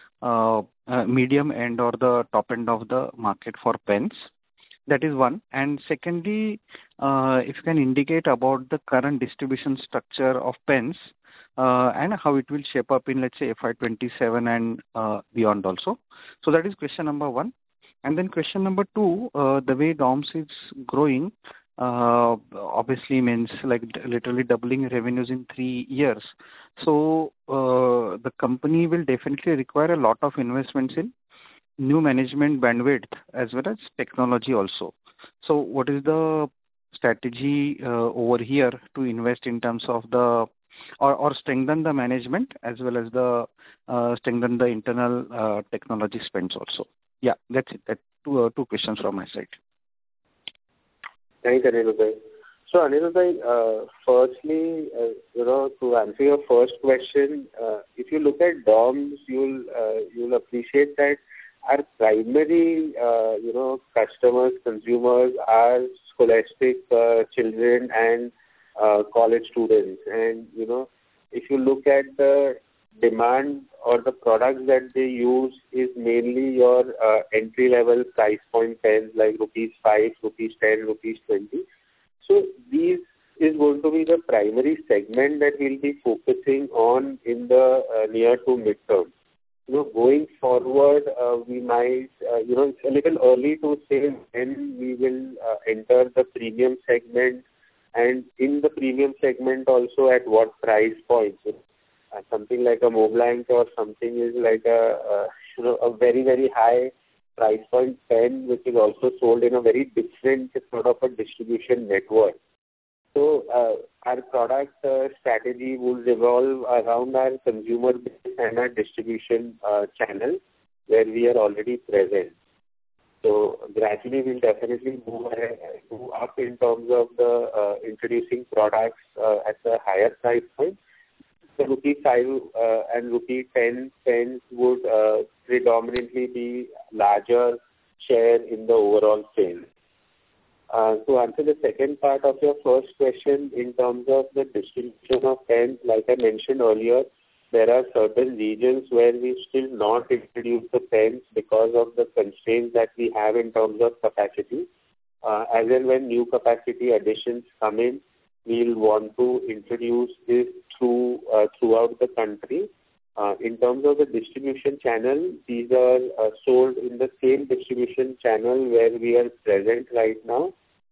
medium end or the top end of the market for pens? That is one. And secondly, if you can indicate about the current distribution structure of pens and how it will shape up in, let's say, FY27 and beyond also. So that is question number one. And then question number two, the way DOMS is growing, obviously means like literally doubling revenues in 3 years. So the company will definitely require a lot of investments in new management bandwidth as well as technology also. So what is the strategy over here to invest in terms of the or strengthen the management as well as the strengthen the internal technology spends also? Yeah, that's it. That two questions from my side. Thanks, Anirudh. So, Anirudh, firstly, to answer your first question, if you look at DOMS, you'll appreciate that our primary, customers, consumers are scholastic children and college students. And, if you look at the demand or the products that they use is mainly your entry-level price point pens like rupees 5, rupees 10, rupees 20. So these is going to be the primary segment that we'll be focusing on in the near to midterm. Going forward, we might, it's a little early to say when we will enter the premium segment, and in the premium segment also at what price point. Something like a Montblanc or something is like a very, very high price point pen, which is also sold in a very different sort of a distribution network. So our product strategy will revolve around our consumer base and our distribution channel where we are already present. So gradually we'll definitely move up in terms of the introducing products at the higher price point. The rupee 5 and rupee 10 pens would predominantly be larger share in the overall sales. To answer the second part of your first question, in terms of the distribution of pens, like I mentioned earlier, there are certain regions where we still not introduce the pens because of the constraints that we have in terms of capacity. As and when new capacity additions come in, we'll want to introduce this throughout the country. In terms of the distribution channel, these are sold in the same distribution channel where we are present right now.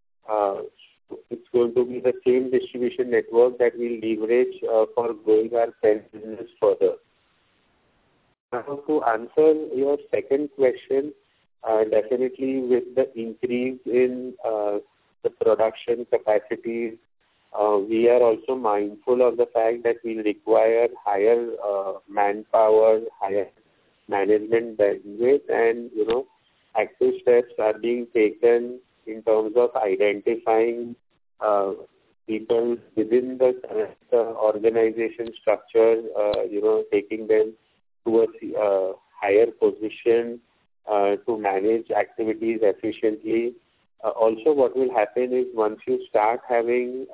It's going to be the same distribution network that we leverage for growing our pen business further. Now, to answer your second question, definitely with the increase in the production capacities, we are also mindful of the fact that we require higher manpower, higher management bandwidth, and active steps are being taken in terms of identifying people within the organization structure, taking them to a higher position to manage activities efficiently. Also, what will happen is once you start having,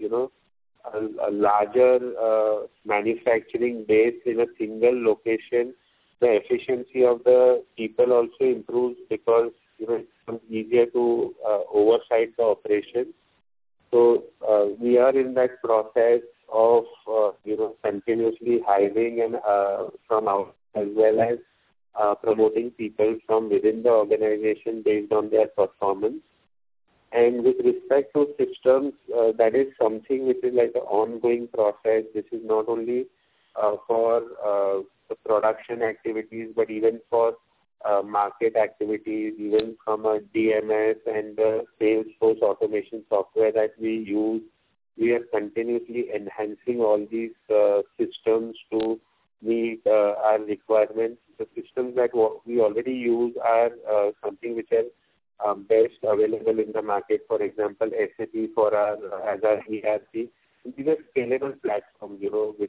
a larger manufacturing base in a single location, the efficiency of the people also improves because it's easier to oversight the operation. So we are in that process of continuously hiring and from out as well as promoting people from within the organization based on their performance. And with respect to systems, that is something which is like an ongoing process. This is not only for the production activities, but even for market activities, even from a DMS and the Salesforce automation software that we use. We are continuously enhancing all these systems to meet our requirements. The systems that we already use are something which are best available in the market. For example, SAP for as our ERP. These are scalable platforms,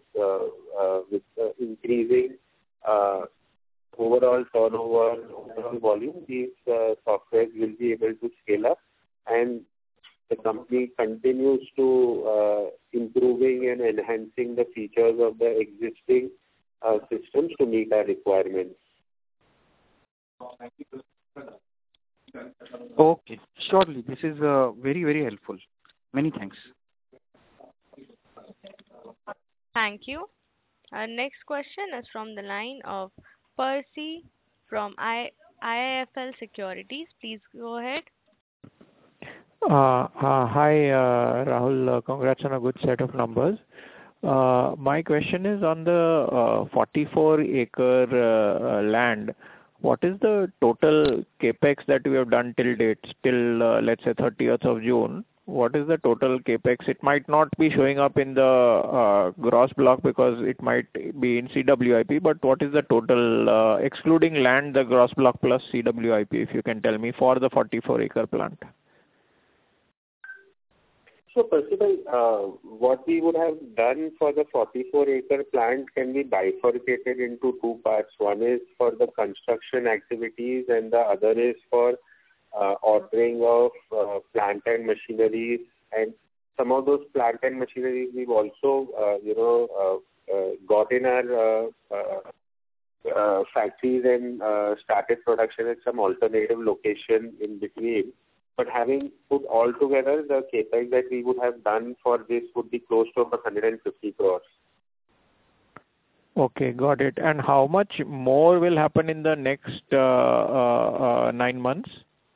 with increasing overall turnover, overall volume. These softwares will be able to scale up, and the company continues to improving and enhancing the features of the existing systems to meet our requirements. Okay, surely. This is very, very helpful. Many thanks. Thank you. Our next question is from the line of Percy from IIFL Securities. Please go ahead. Hi, Rahul. Congrats on a good set of numbers. My question is on the 44-acre land. what is the total CapEx that we have done till date, till let's say 30th of June? What is the total CapEx? It might not be showing up in the gross block because it might be in CWIP, but what is the total, excluding land, the gross block plus CWIP, if you can tell me, for the 44-acre plant? So, Percival, what we would have done for the 44-acre plant can be bifurcated into two parts. One is for the construction activities and the other is for ordering of plant and machineries. And some of those plant and machineries we've also, got in our factories and started production at some alternative location in between. But having put all together, the CapEx that we would have done for this would be close to about 150 crores. Okay, got it. And how much more will happen in the next 9 months?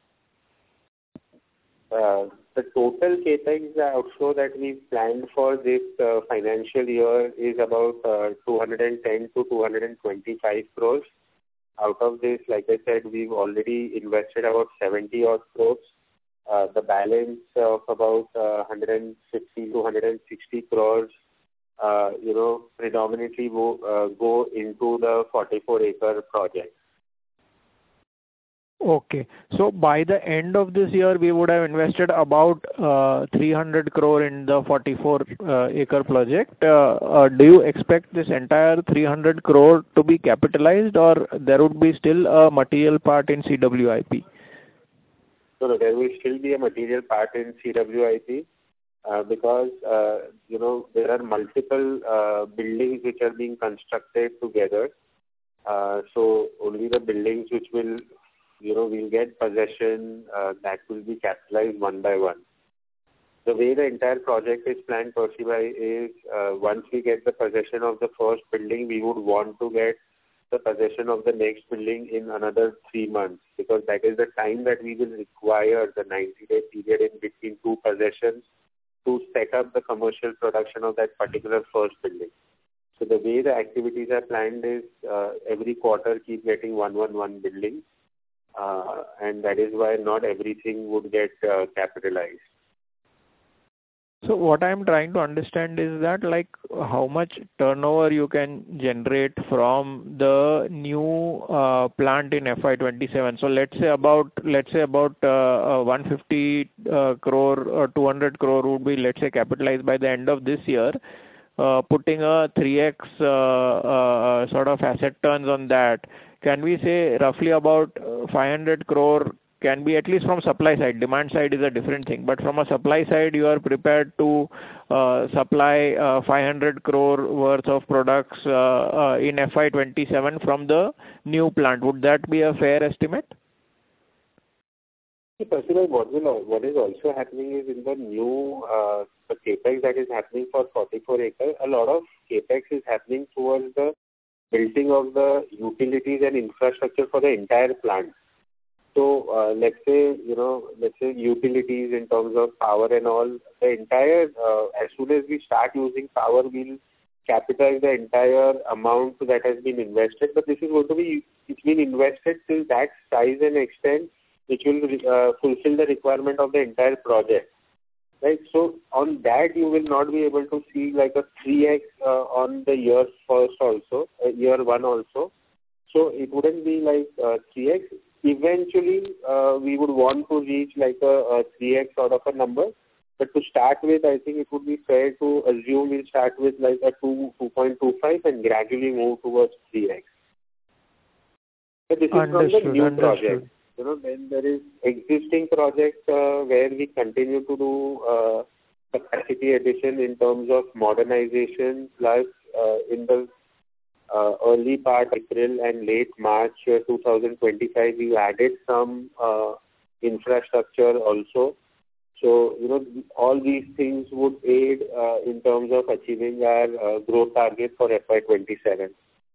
The total CapEx outflow that we planned for this financial year is about 210 to 225 crores. Out of this, like I said, we've already invested about 70 odd crores. The balance of about 150 to 160 crores, predominantly go into the 44-acre project. Okay. So by the end of this year, we would have invested about 300 crore in the 44-acre project. Do you expect this entire 300 crore to be capitalized, or there would be still a material part in CWIP? So there will still be a material part in CWIP because, there are multiple buildings which are being constructed together. So only the buildings which will, we'll get possession, that will be capitalized one by one. The way the entire project is planned, Percival, is once we get the possession of the first building, we would want to get the possession of the next building in another 3 months, because that is the time that we will require, the 90-day period in between two possessions, to set up the commercial production of that particular first building. So the way the activities are planned is every quarter keep getting one building, and that is why not everything would get capitalized. So what I'm trying to understand is that, like, how much turnover you can generate from the new plant in FY27. So let's say about 150 crore or 200 crore would be, let's say, capitalized by the end of this year. Putting a 3x sort of asset turns on that, can we say roughly about 500 crore can be, at least from supply side? Demand side is a different thing, but from a supply side, you are prepared to supply 500 crore worth of products in FY27 from the new plant. Would that be a fair estimate? Personally, what is also happening is in the new the capex that is happening for 44 acres, a lot of capex is happening towards the building of the utilities and infrastructure for the entire plant. So let's say utilities in terms of power and all, the entire, as soon as we start using power, we'll capitalize the entire amount that has been invested. But this is going to be, it's been invested till that size and extent which will fulfill the requirement of the entire project. Right? So on that, you will not be able to see like a 3x on the year first also, year one also. So it wouldn't be like 3x. Eventually, we would want to reach like a 3x sort of a number. But to start with, I think it would be fair to assume we'll start with like a 2.25 and gradually move towards 3x. So this is from the new project. Then there is existing projects where we continue to do capacity addition in terms of modernization, plus in the early part, April and late March 2025, we added some infrastructure also. So, all these things would aid in terms of achieving our growth target for FY27.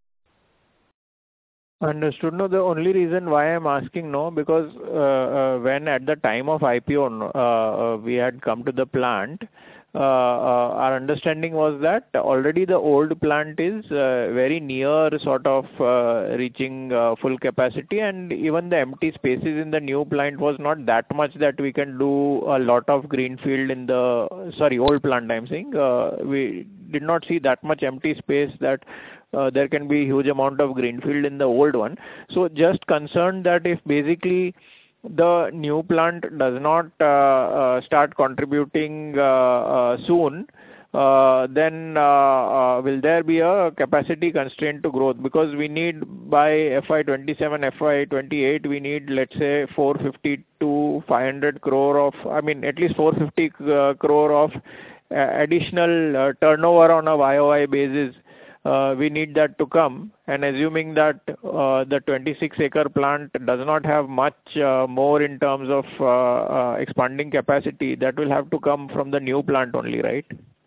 Understood. No, the only reason why I'm asking, because when at the time of IPO, we had come to the plant, our understanding was that already the old plant is very near sort of reaching full capacity, and even the empty spaces in the new plant was not that much that we can do a lot of greenfield in the, sorry, old plant I'm saying. We did not see that much empty space that there can be huge amount of greenfield in the old one. So just concerned that if basically the new plant does not start contributing soon, then will there be a capacity constraint to growth? Because we need by FY27, FY28, we need, let's say, 450 to 500 crore of, I mean, at least 450 crore of additional turnover on a YOY basis. We need that to come, and assuming that the 26-acre plant does not have much more in terms of expanding capacity, that will have to come from the new plant only, right?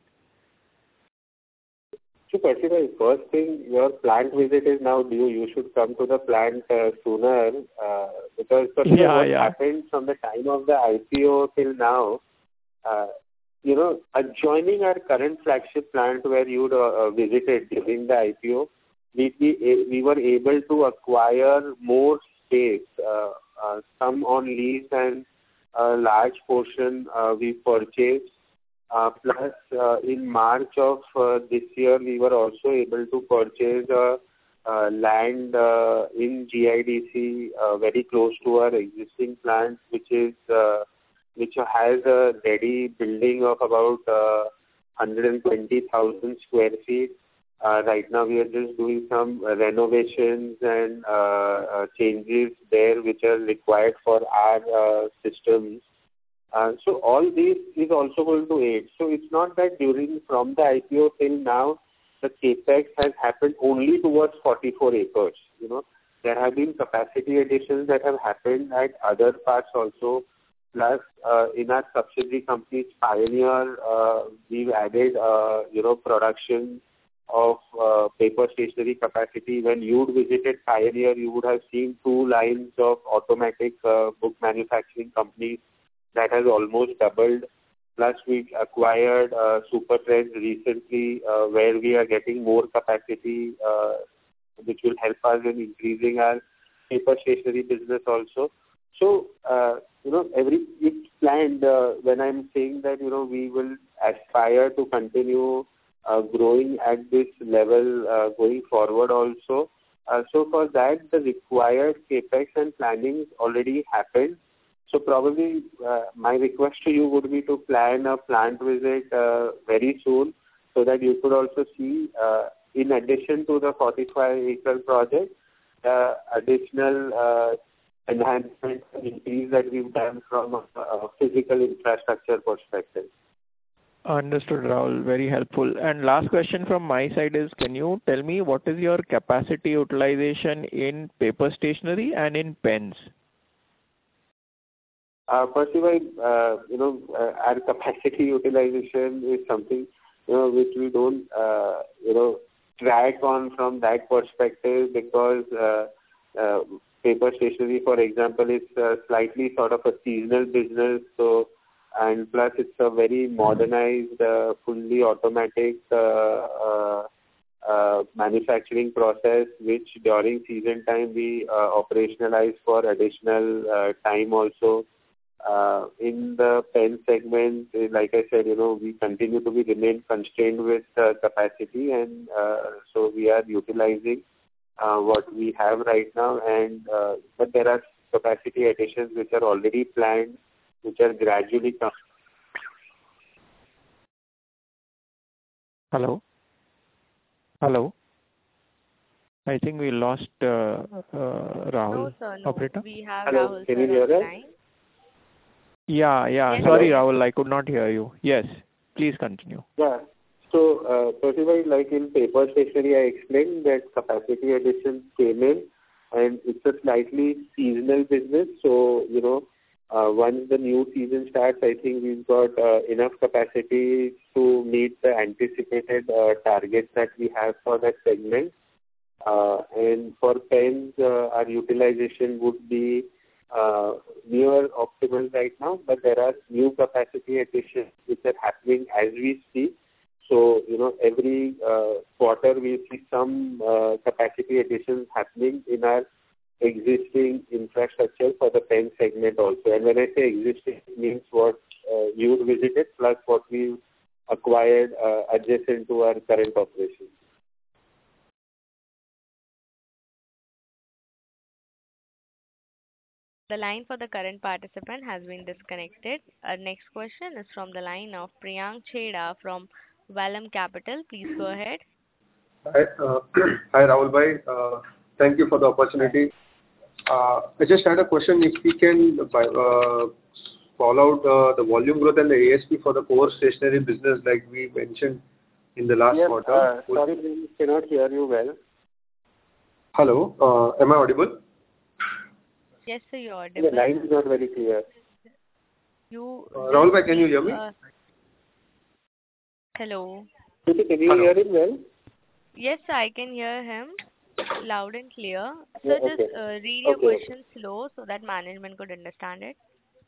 So, Percy, first thing, your plant visit is now due. You should come to the plant sooner because what happened from the time of the IPO till now, adjoining our current flagship plant where you visited during the IPO, we were able to acquire more space, some on lease, and a large portion we purchased. Plus, in March of this year, we were also able to purchase land in GIDC very close to our existing plant, which has a ready building of about 120,000 square feet. Right now, we are just doing some renovations and changes there, which are required for our systems. So all this is also going to aid. So it's not that from the IPO till now, the capex has happened only towards 44 acres. There have been capacity additions that have happened at other parts also. Plus, in our subsidiary companies, Pioneer, we've added, production of paper stationery capacity. When you visited Pioneer, you would have seen 2 lines of automatic book manufacturing companies that has almost doubled. Plus, we acquired Superthreads recently, where we are getting more capacity, which will help us in increasing our paper stationery business also. So, it's planned when I'm saying that, we will aspire to continue growing at this level going forward also. So for that, the required capex and planning already happened. So probably my request to you would be to plan a plant visit very soon so that you could also see, in addition to the 45-acre project, additional enhancement and increase that we've done from a physical infrastructure perspective. Understood, Rahul. Very helpful. And last question from my side is, can you tell me what is your capacity utilization in paper stationery and in pens? Percy, our capacity utilization is something, which we don't, track on from that perspective because paper stationery, for example, is slightly sort of a seasonal business. So, and plus it's a very modernized, fully automatic manufacturing process, which during season time we operationalize for additional time also. In the pen segment, like I said, we continue to remain constrained with capacity, and so we are utilizing what we have right now. And but there are capacity additions which are already planned, which are gradually coming. Hello. I think we lost Rahul. No, sir. No. Operator? We have Hello. Rahul. Can you hear us? Yeah. Yes. Sorry, Rahul, I could not hear you. Yes, please continue. Yeah. So, particularly like in paper stationery, I explained that capacity addition came in, and it's a slightly seasonal business. So, once the new season starts, I think we've got enough capacity to meet the anticipated targets that we have for that segment. And for pens, our utilization would be near optimal right now, but there are new capacity additions which are happening as we speak. So, every quarter we see some capacity additions happening in our existing infrastructure for the pen segment also. And when I say existing, it means what you visited plus what we acquired adjacent to our current operations. The line for the current participant has been disconnected. Our next question is from the line of Priyank Chheda from Vallum Capital. Please go ahead. Hi, hi Rahul bhai. Thank you for the opportunity. I just had a question if we can call out the volume growth and the ASP for the core stationery business like we mentioned in the last quarter. Sorry, we cannot hear you well. Hello, am I audible? Yes, sir, you're audible. The line is not very clear. Rahul bhai, can you hear me? Hello. Can you hear him well? Yes, sir, I can hear him loud and clear. So just read your question slow so that management could understand it.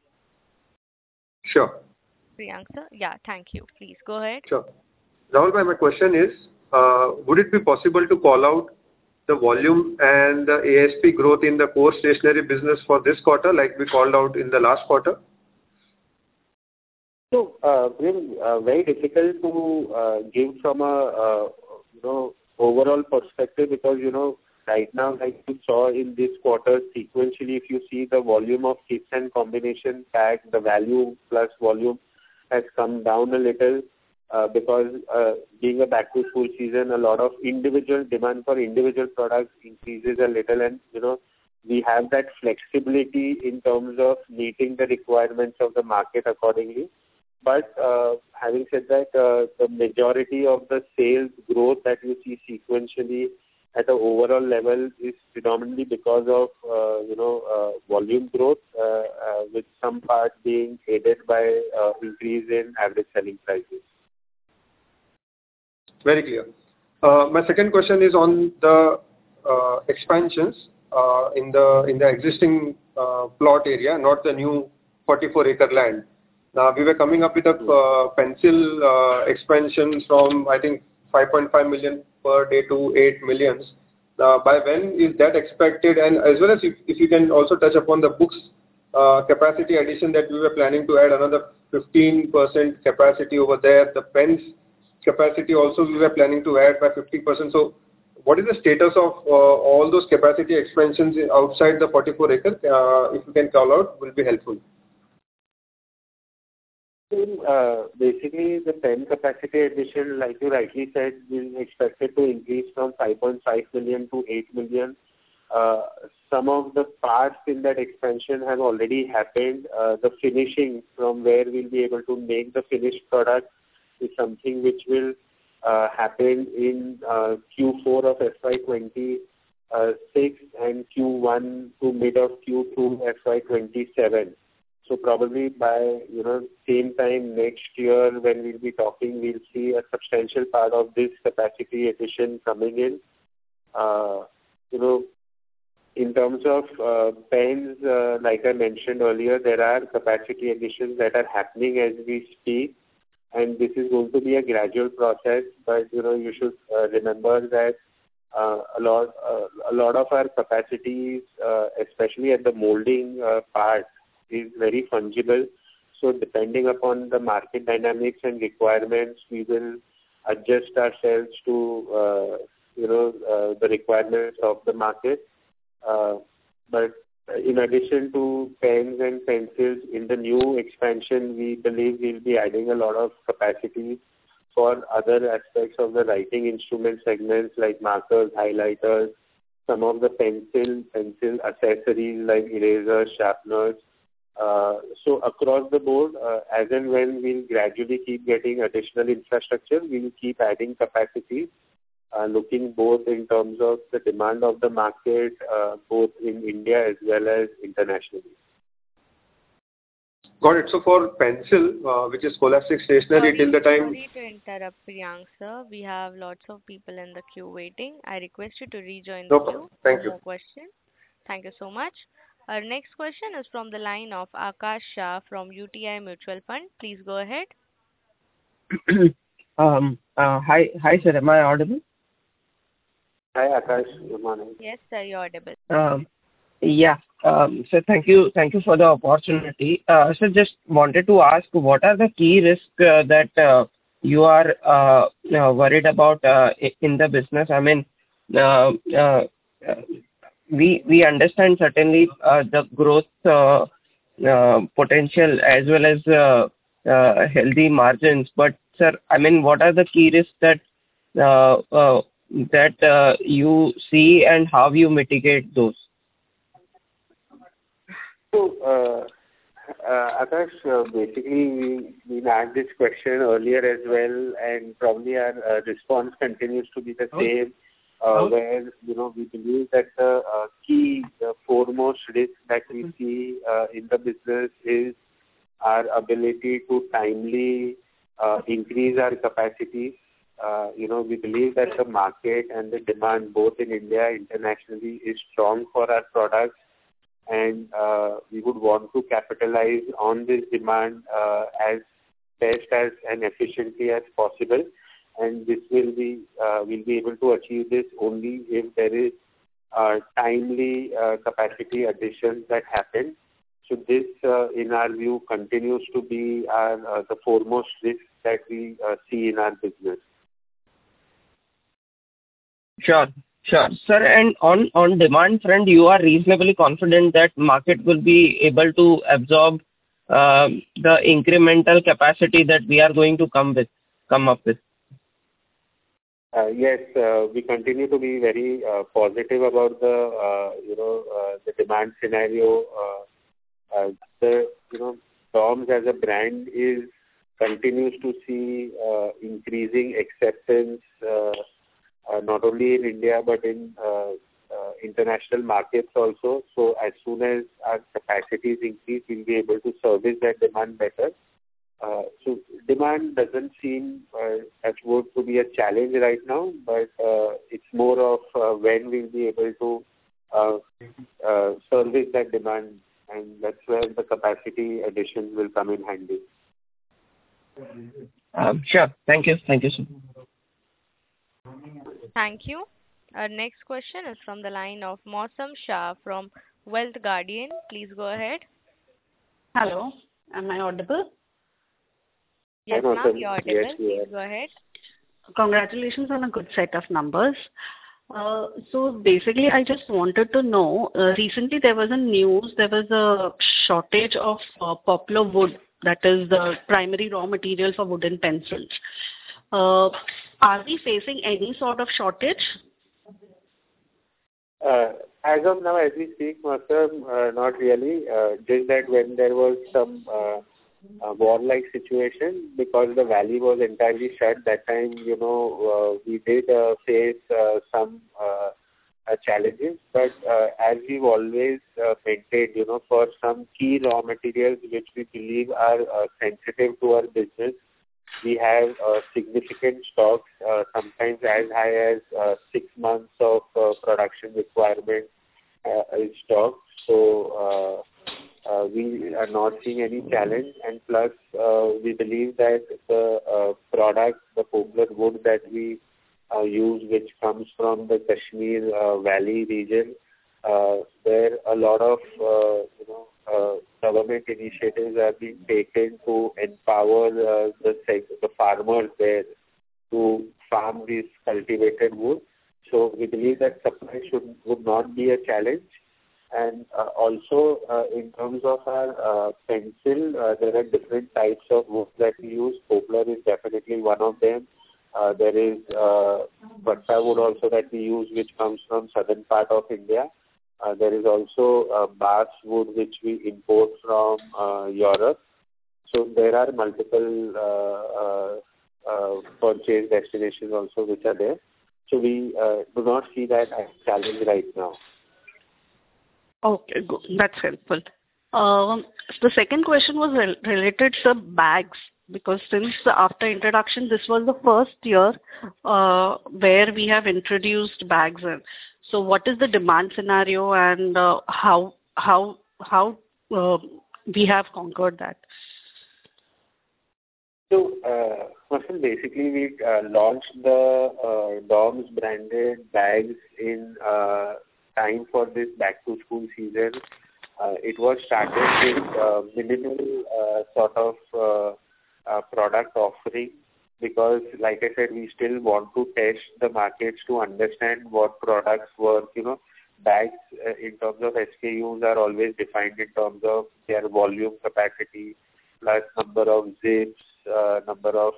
Sure. Priyank, sir? Yeah, thank you. Please go ahead. Sure. Rahul bhai, my question is, would it be possible to call out the volume and the ASP growth in the core stationery business for this quarter like we called out in the last quarter? So, very difficult to give from a overall perspective because right now, like you saw in this quarter, sequentially, if you see the volume of kits and combination pack, the value plus volume has come down a little because being a back-to-school season, a lot of individual demand for individual products increases a little, and we have that flexibility in terms of meeting the requirements of the market accordingly. But having said that, the majority of the sales growth that you see sequentially at the overall level is predominantly because of volume growth, with some part being aided by increase in average selling prices. Very clear. My second question is on the expansions in the existing plot area, not the new 44-acre land. Now, we were coming up with a pencil expansion from, I think, 5.5 million per day to 8 million. By when is that expected? And as well as if you can also touch upon the books capacity addition that we were planning to add another 15% capacity over there. The pens capacity also we were planning to add by 50%. So what is the status of all those capacity expansions outside the 44 acres? If you can call out, will be helpful. Basically, the pen capacity addition, like you rightly said, is expected to increase from 5.5 million to 8 million. Some of the parts in that expansion have already happened. The finishing from where we'll be able to make the finished product is something which will happen in Q4 of FY26 and Q1 to mid of Q2 FY27. So probably by same time next year when we'll be talking, we'll see a substantial part of this capacity addition coming in. In terms of pens, like I mentioned earlier, there are capacity additions that are happening as we speak, and this is going to be a gradual process. But you should remember that a lot of our capacities, especially at the molding part, is very fungible. So depending upon the market dynamics and requirements, we will adjust ourselves to the requirements of the market. But in addition to pens and pencils, in the new expansion, we believe we'll be adding a lot of capacity for other aspects of the writing instrument segments like markers, highlighters, some of the pencil accessories like erasers, sharpeners. So across the board, as and when we'll gradually keep getting additional infrastructure, we'll keep adding capacity, looking both in terms of the demand of the market, both in India as well as internationally. Got it. So for pencil, which is Scholastic Stationery, till the time... Sorry to interrupt, Priyank, sir. We have lots of people in the queue waiting. I request you to rejoin the queue Thank for you. more questions. Thank you so much. Our next question is from the line of Akash Shah from UTI Mutual Fund. Please go ahead. Hi, sir. Am I audible? Hi, Akash. Good morning. Yes, sir, you're audible. Yeah. So thank you for the opportunity. So just wanted to ask, what are the key risks that you are worried about in the business? I mean, we understand certainly the growth potential as well as healthy margins. But sir, I mean, what are the key risks that you see and how you mitigate those? So, Akash, basically we had this question earlier as well, and probably our response continues to be the same. Where we believe that the foremost risk that we see in the business is our ability to timely increase our capacity. We believe that the market and the demand both in India and internationally is strong for our products, and we would want to capitalize on this demand as best as and efficiently as possible. And this we'll be able to achieve this only if there is timely capacity additions that happen. So this, in our view, continues to be the foremost risk that we see in our business. Sure. Sir, and on demand front, you are reasonably confident that market will be able to absorb the incremental capacity that we are going to come up with. Yes, we continue to be very positive about the demand scenario. DOMS as a brand continues to see increasing acceptance, not only in India but in international markets also. So as soon as our capacities increase, we'll be able to service that demand better. So demand doesn't seem as good to be a challenge right now, but it's more of when we'll be able to service that demand, and that's where the capacity addition will come in handy. Sure. Thank you, sir. Thank you. Our next question is from the line of Mausam Shah from Wealth Guardian. Please go ahead. Hello. Am I audible? Yes, ma'am, you're audible. Yes, please go ahead. Congratulations on a good set of numbers. So basically, I just wanted to know, recently there was a shortage of poplar wood, that is the primary raw material for wooden pencils. Are we facing any sort of shortage? As of now, as we speak, not really. Just that when there was some war-like situation, because the valley was entirely shut that time, we did face some challenges. But as we've always maintained, for some key raw materials which we believe are sensitive to our business, we have significant stocks, sometimes as high as 6 months of production requirement in stock. So we are not seeing any challenge, and plus we believe that the product, the poplar wood that we use, which comes from the Kashmir Valley region, where a lot of government initiatives are being taken to empower the farmers there to farm these cultivated wood. So we believe that supply would not be a challenge. And also in terms of our pencil, there are different types of wood that we use. Poplar is definitely one of them. There is Vatta wood also that we use, which comes from southern part of India. There is also bass wood which we import from Europe. So there are multiple purchase destinations also which are there. So we do not see that as a challenge right now. Okay, good. That's helpful. The second question was related to bags, because since after introduction, this was the first year where we have introduced bags in. So what is the demand scenario, and how how we have conquered that? So, Marcel, basically we launched the DOMS branded bags in time for this back to school season. It was started with minimal sort of product offering, because like I said, we still want to test the markets to understand what products work. Bags in terms of SKUs are always defined in terms of their volume capacity plus number of zips, number of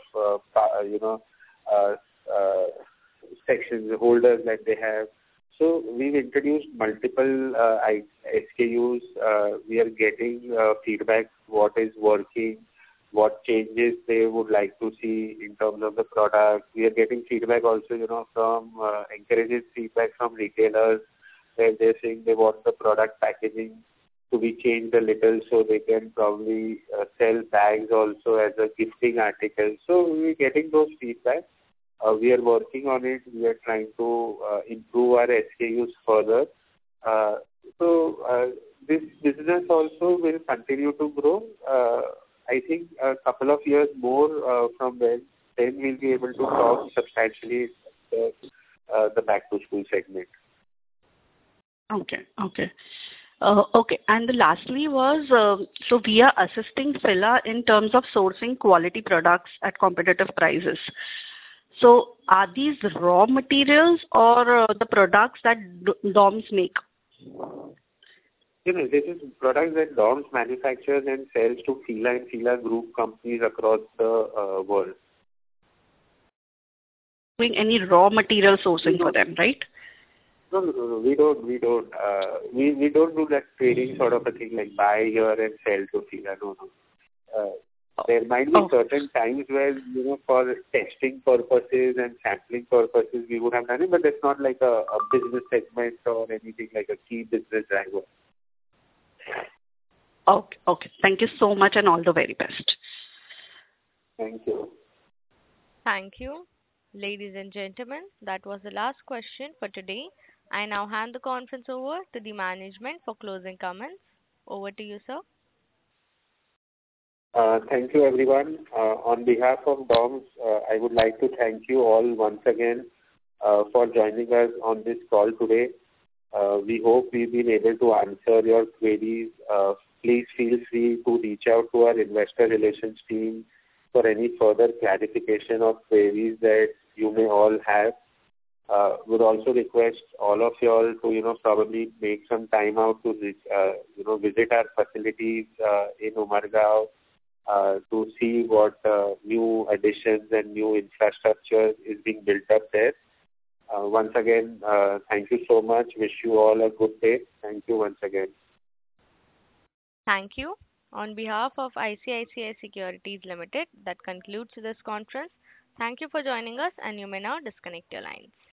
sections, holders that they have. So we've introduced multiple SKUs. We are getting feedback what is working, what changes they would like to see in terms of the product. We are getting feedback also, from encourages feedback from retailers, where they're saying they want the product packaging to be changed a little so they can probably sell bags also as a gifting article. So we're getting those feedback. We are working on it. We are trying to improve our SKUs further. So this business also will continue to grow. I think a couple of years more from then we'll be able to talk substantially the back to school segment. Okay. And lastly was, so we are assisting FILA in terms of sourcing quality products at competitive prices. So are these raw materials or the products that DOMS make? This is products that DOMS manufactures and sells to FILA and FILA group companies across the world. Doing any raw material sourcing for them, right? No. We don't. We don't do that trading sort of a thing like buy here and sell to FILA. No. There might be certain times where, for testing purposes and sampling purposes, we would have done it, but that's not like a business segment or anything like a key business driver. Okay. Thank you so much and all the very best. Thank you. Thank you. Ladies and gentlemen, that was the last question for today. I now hand the conference over to the management for closing comments. Over to you, sir. Thank you, everyone. On behalf of DOMS, I would like to thank you all once again for joining us on this call today. We hope we've been able to answer your queries. Please feel free to reach out to our investor relations team for any further clarification or queries that you may all have. Would also request all of you all to, probably make some time out to, visit our facilities in Umargaon to see what new additions and new infrastructure is being built up there. Once again, thank you so much. Wish you all a good day. Thank you once again. Thank you. On behalf of ICICI Securities Limited, that concludes this conference. Thank you for joining us, and you may now disconnect your lines.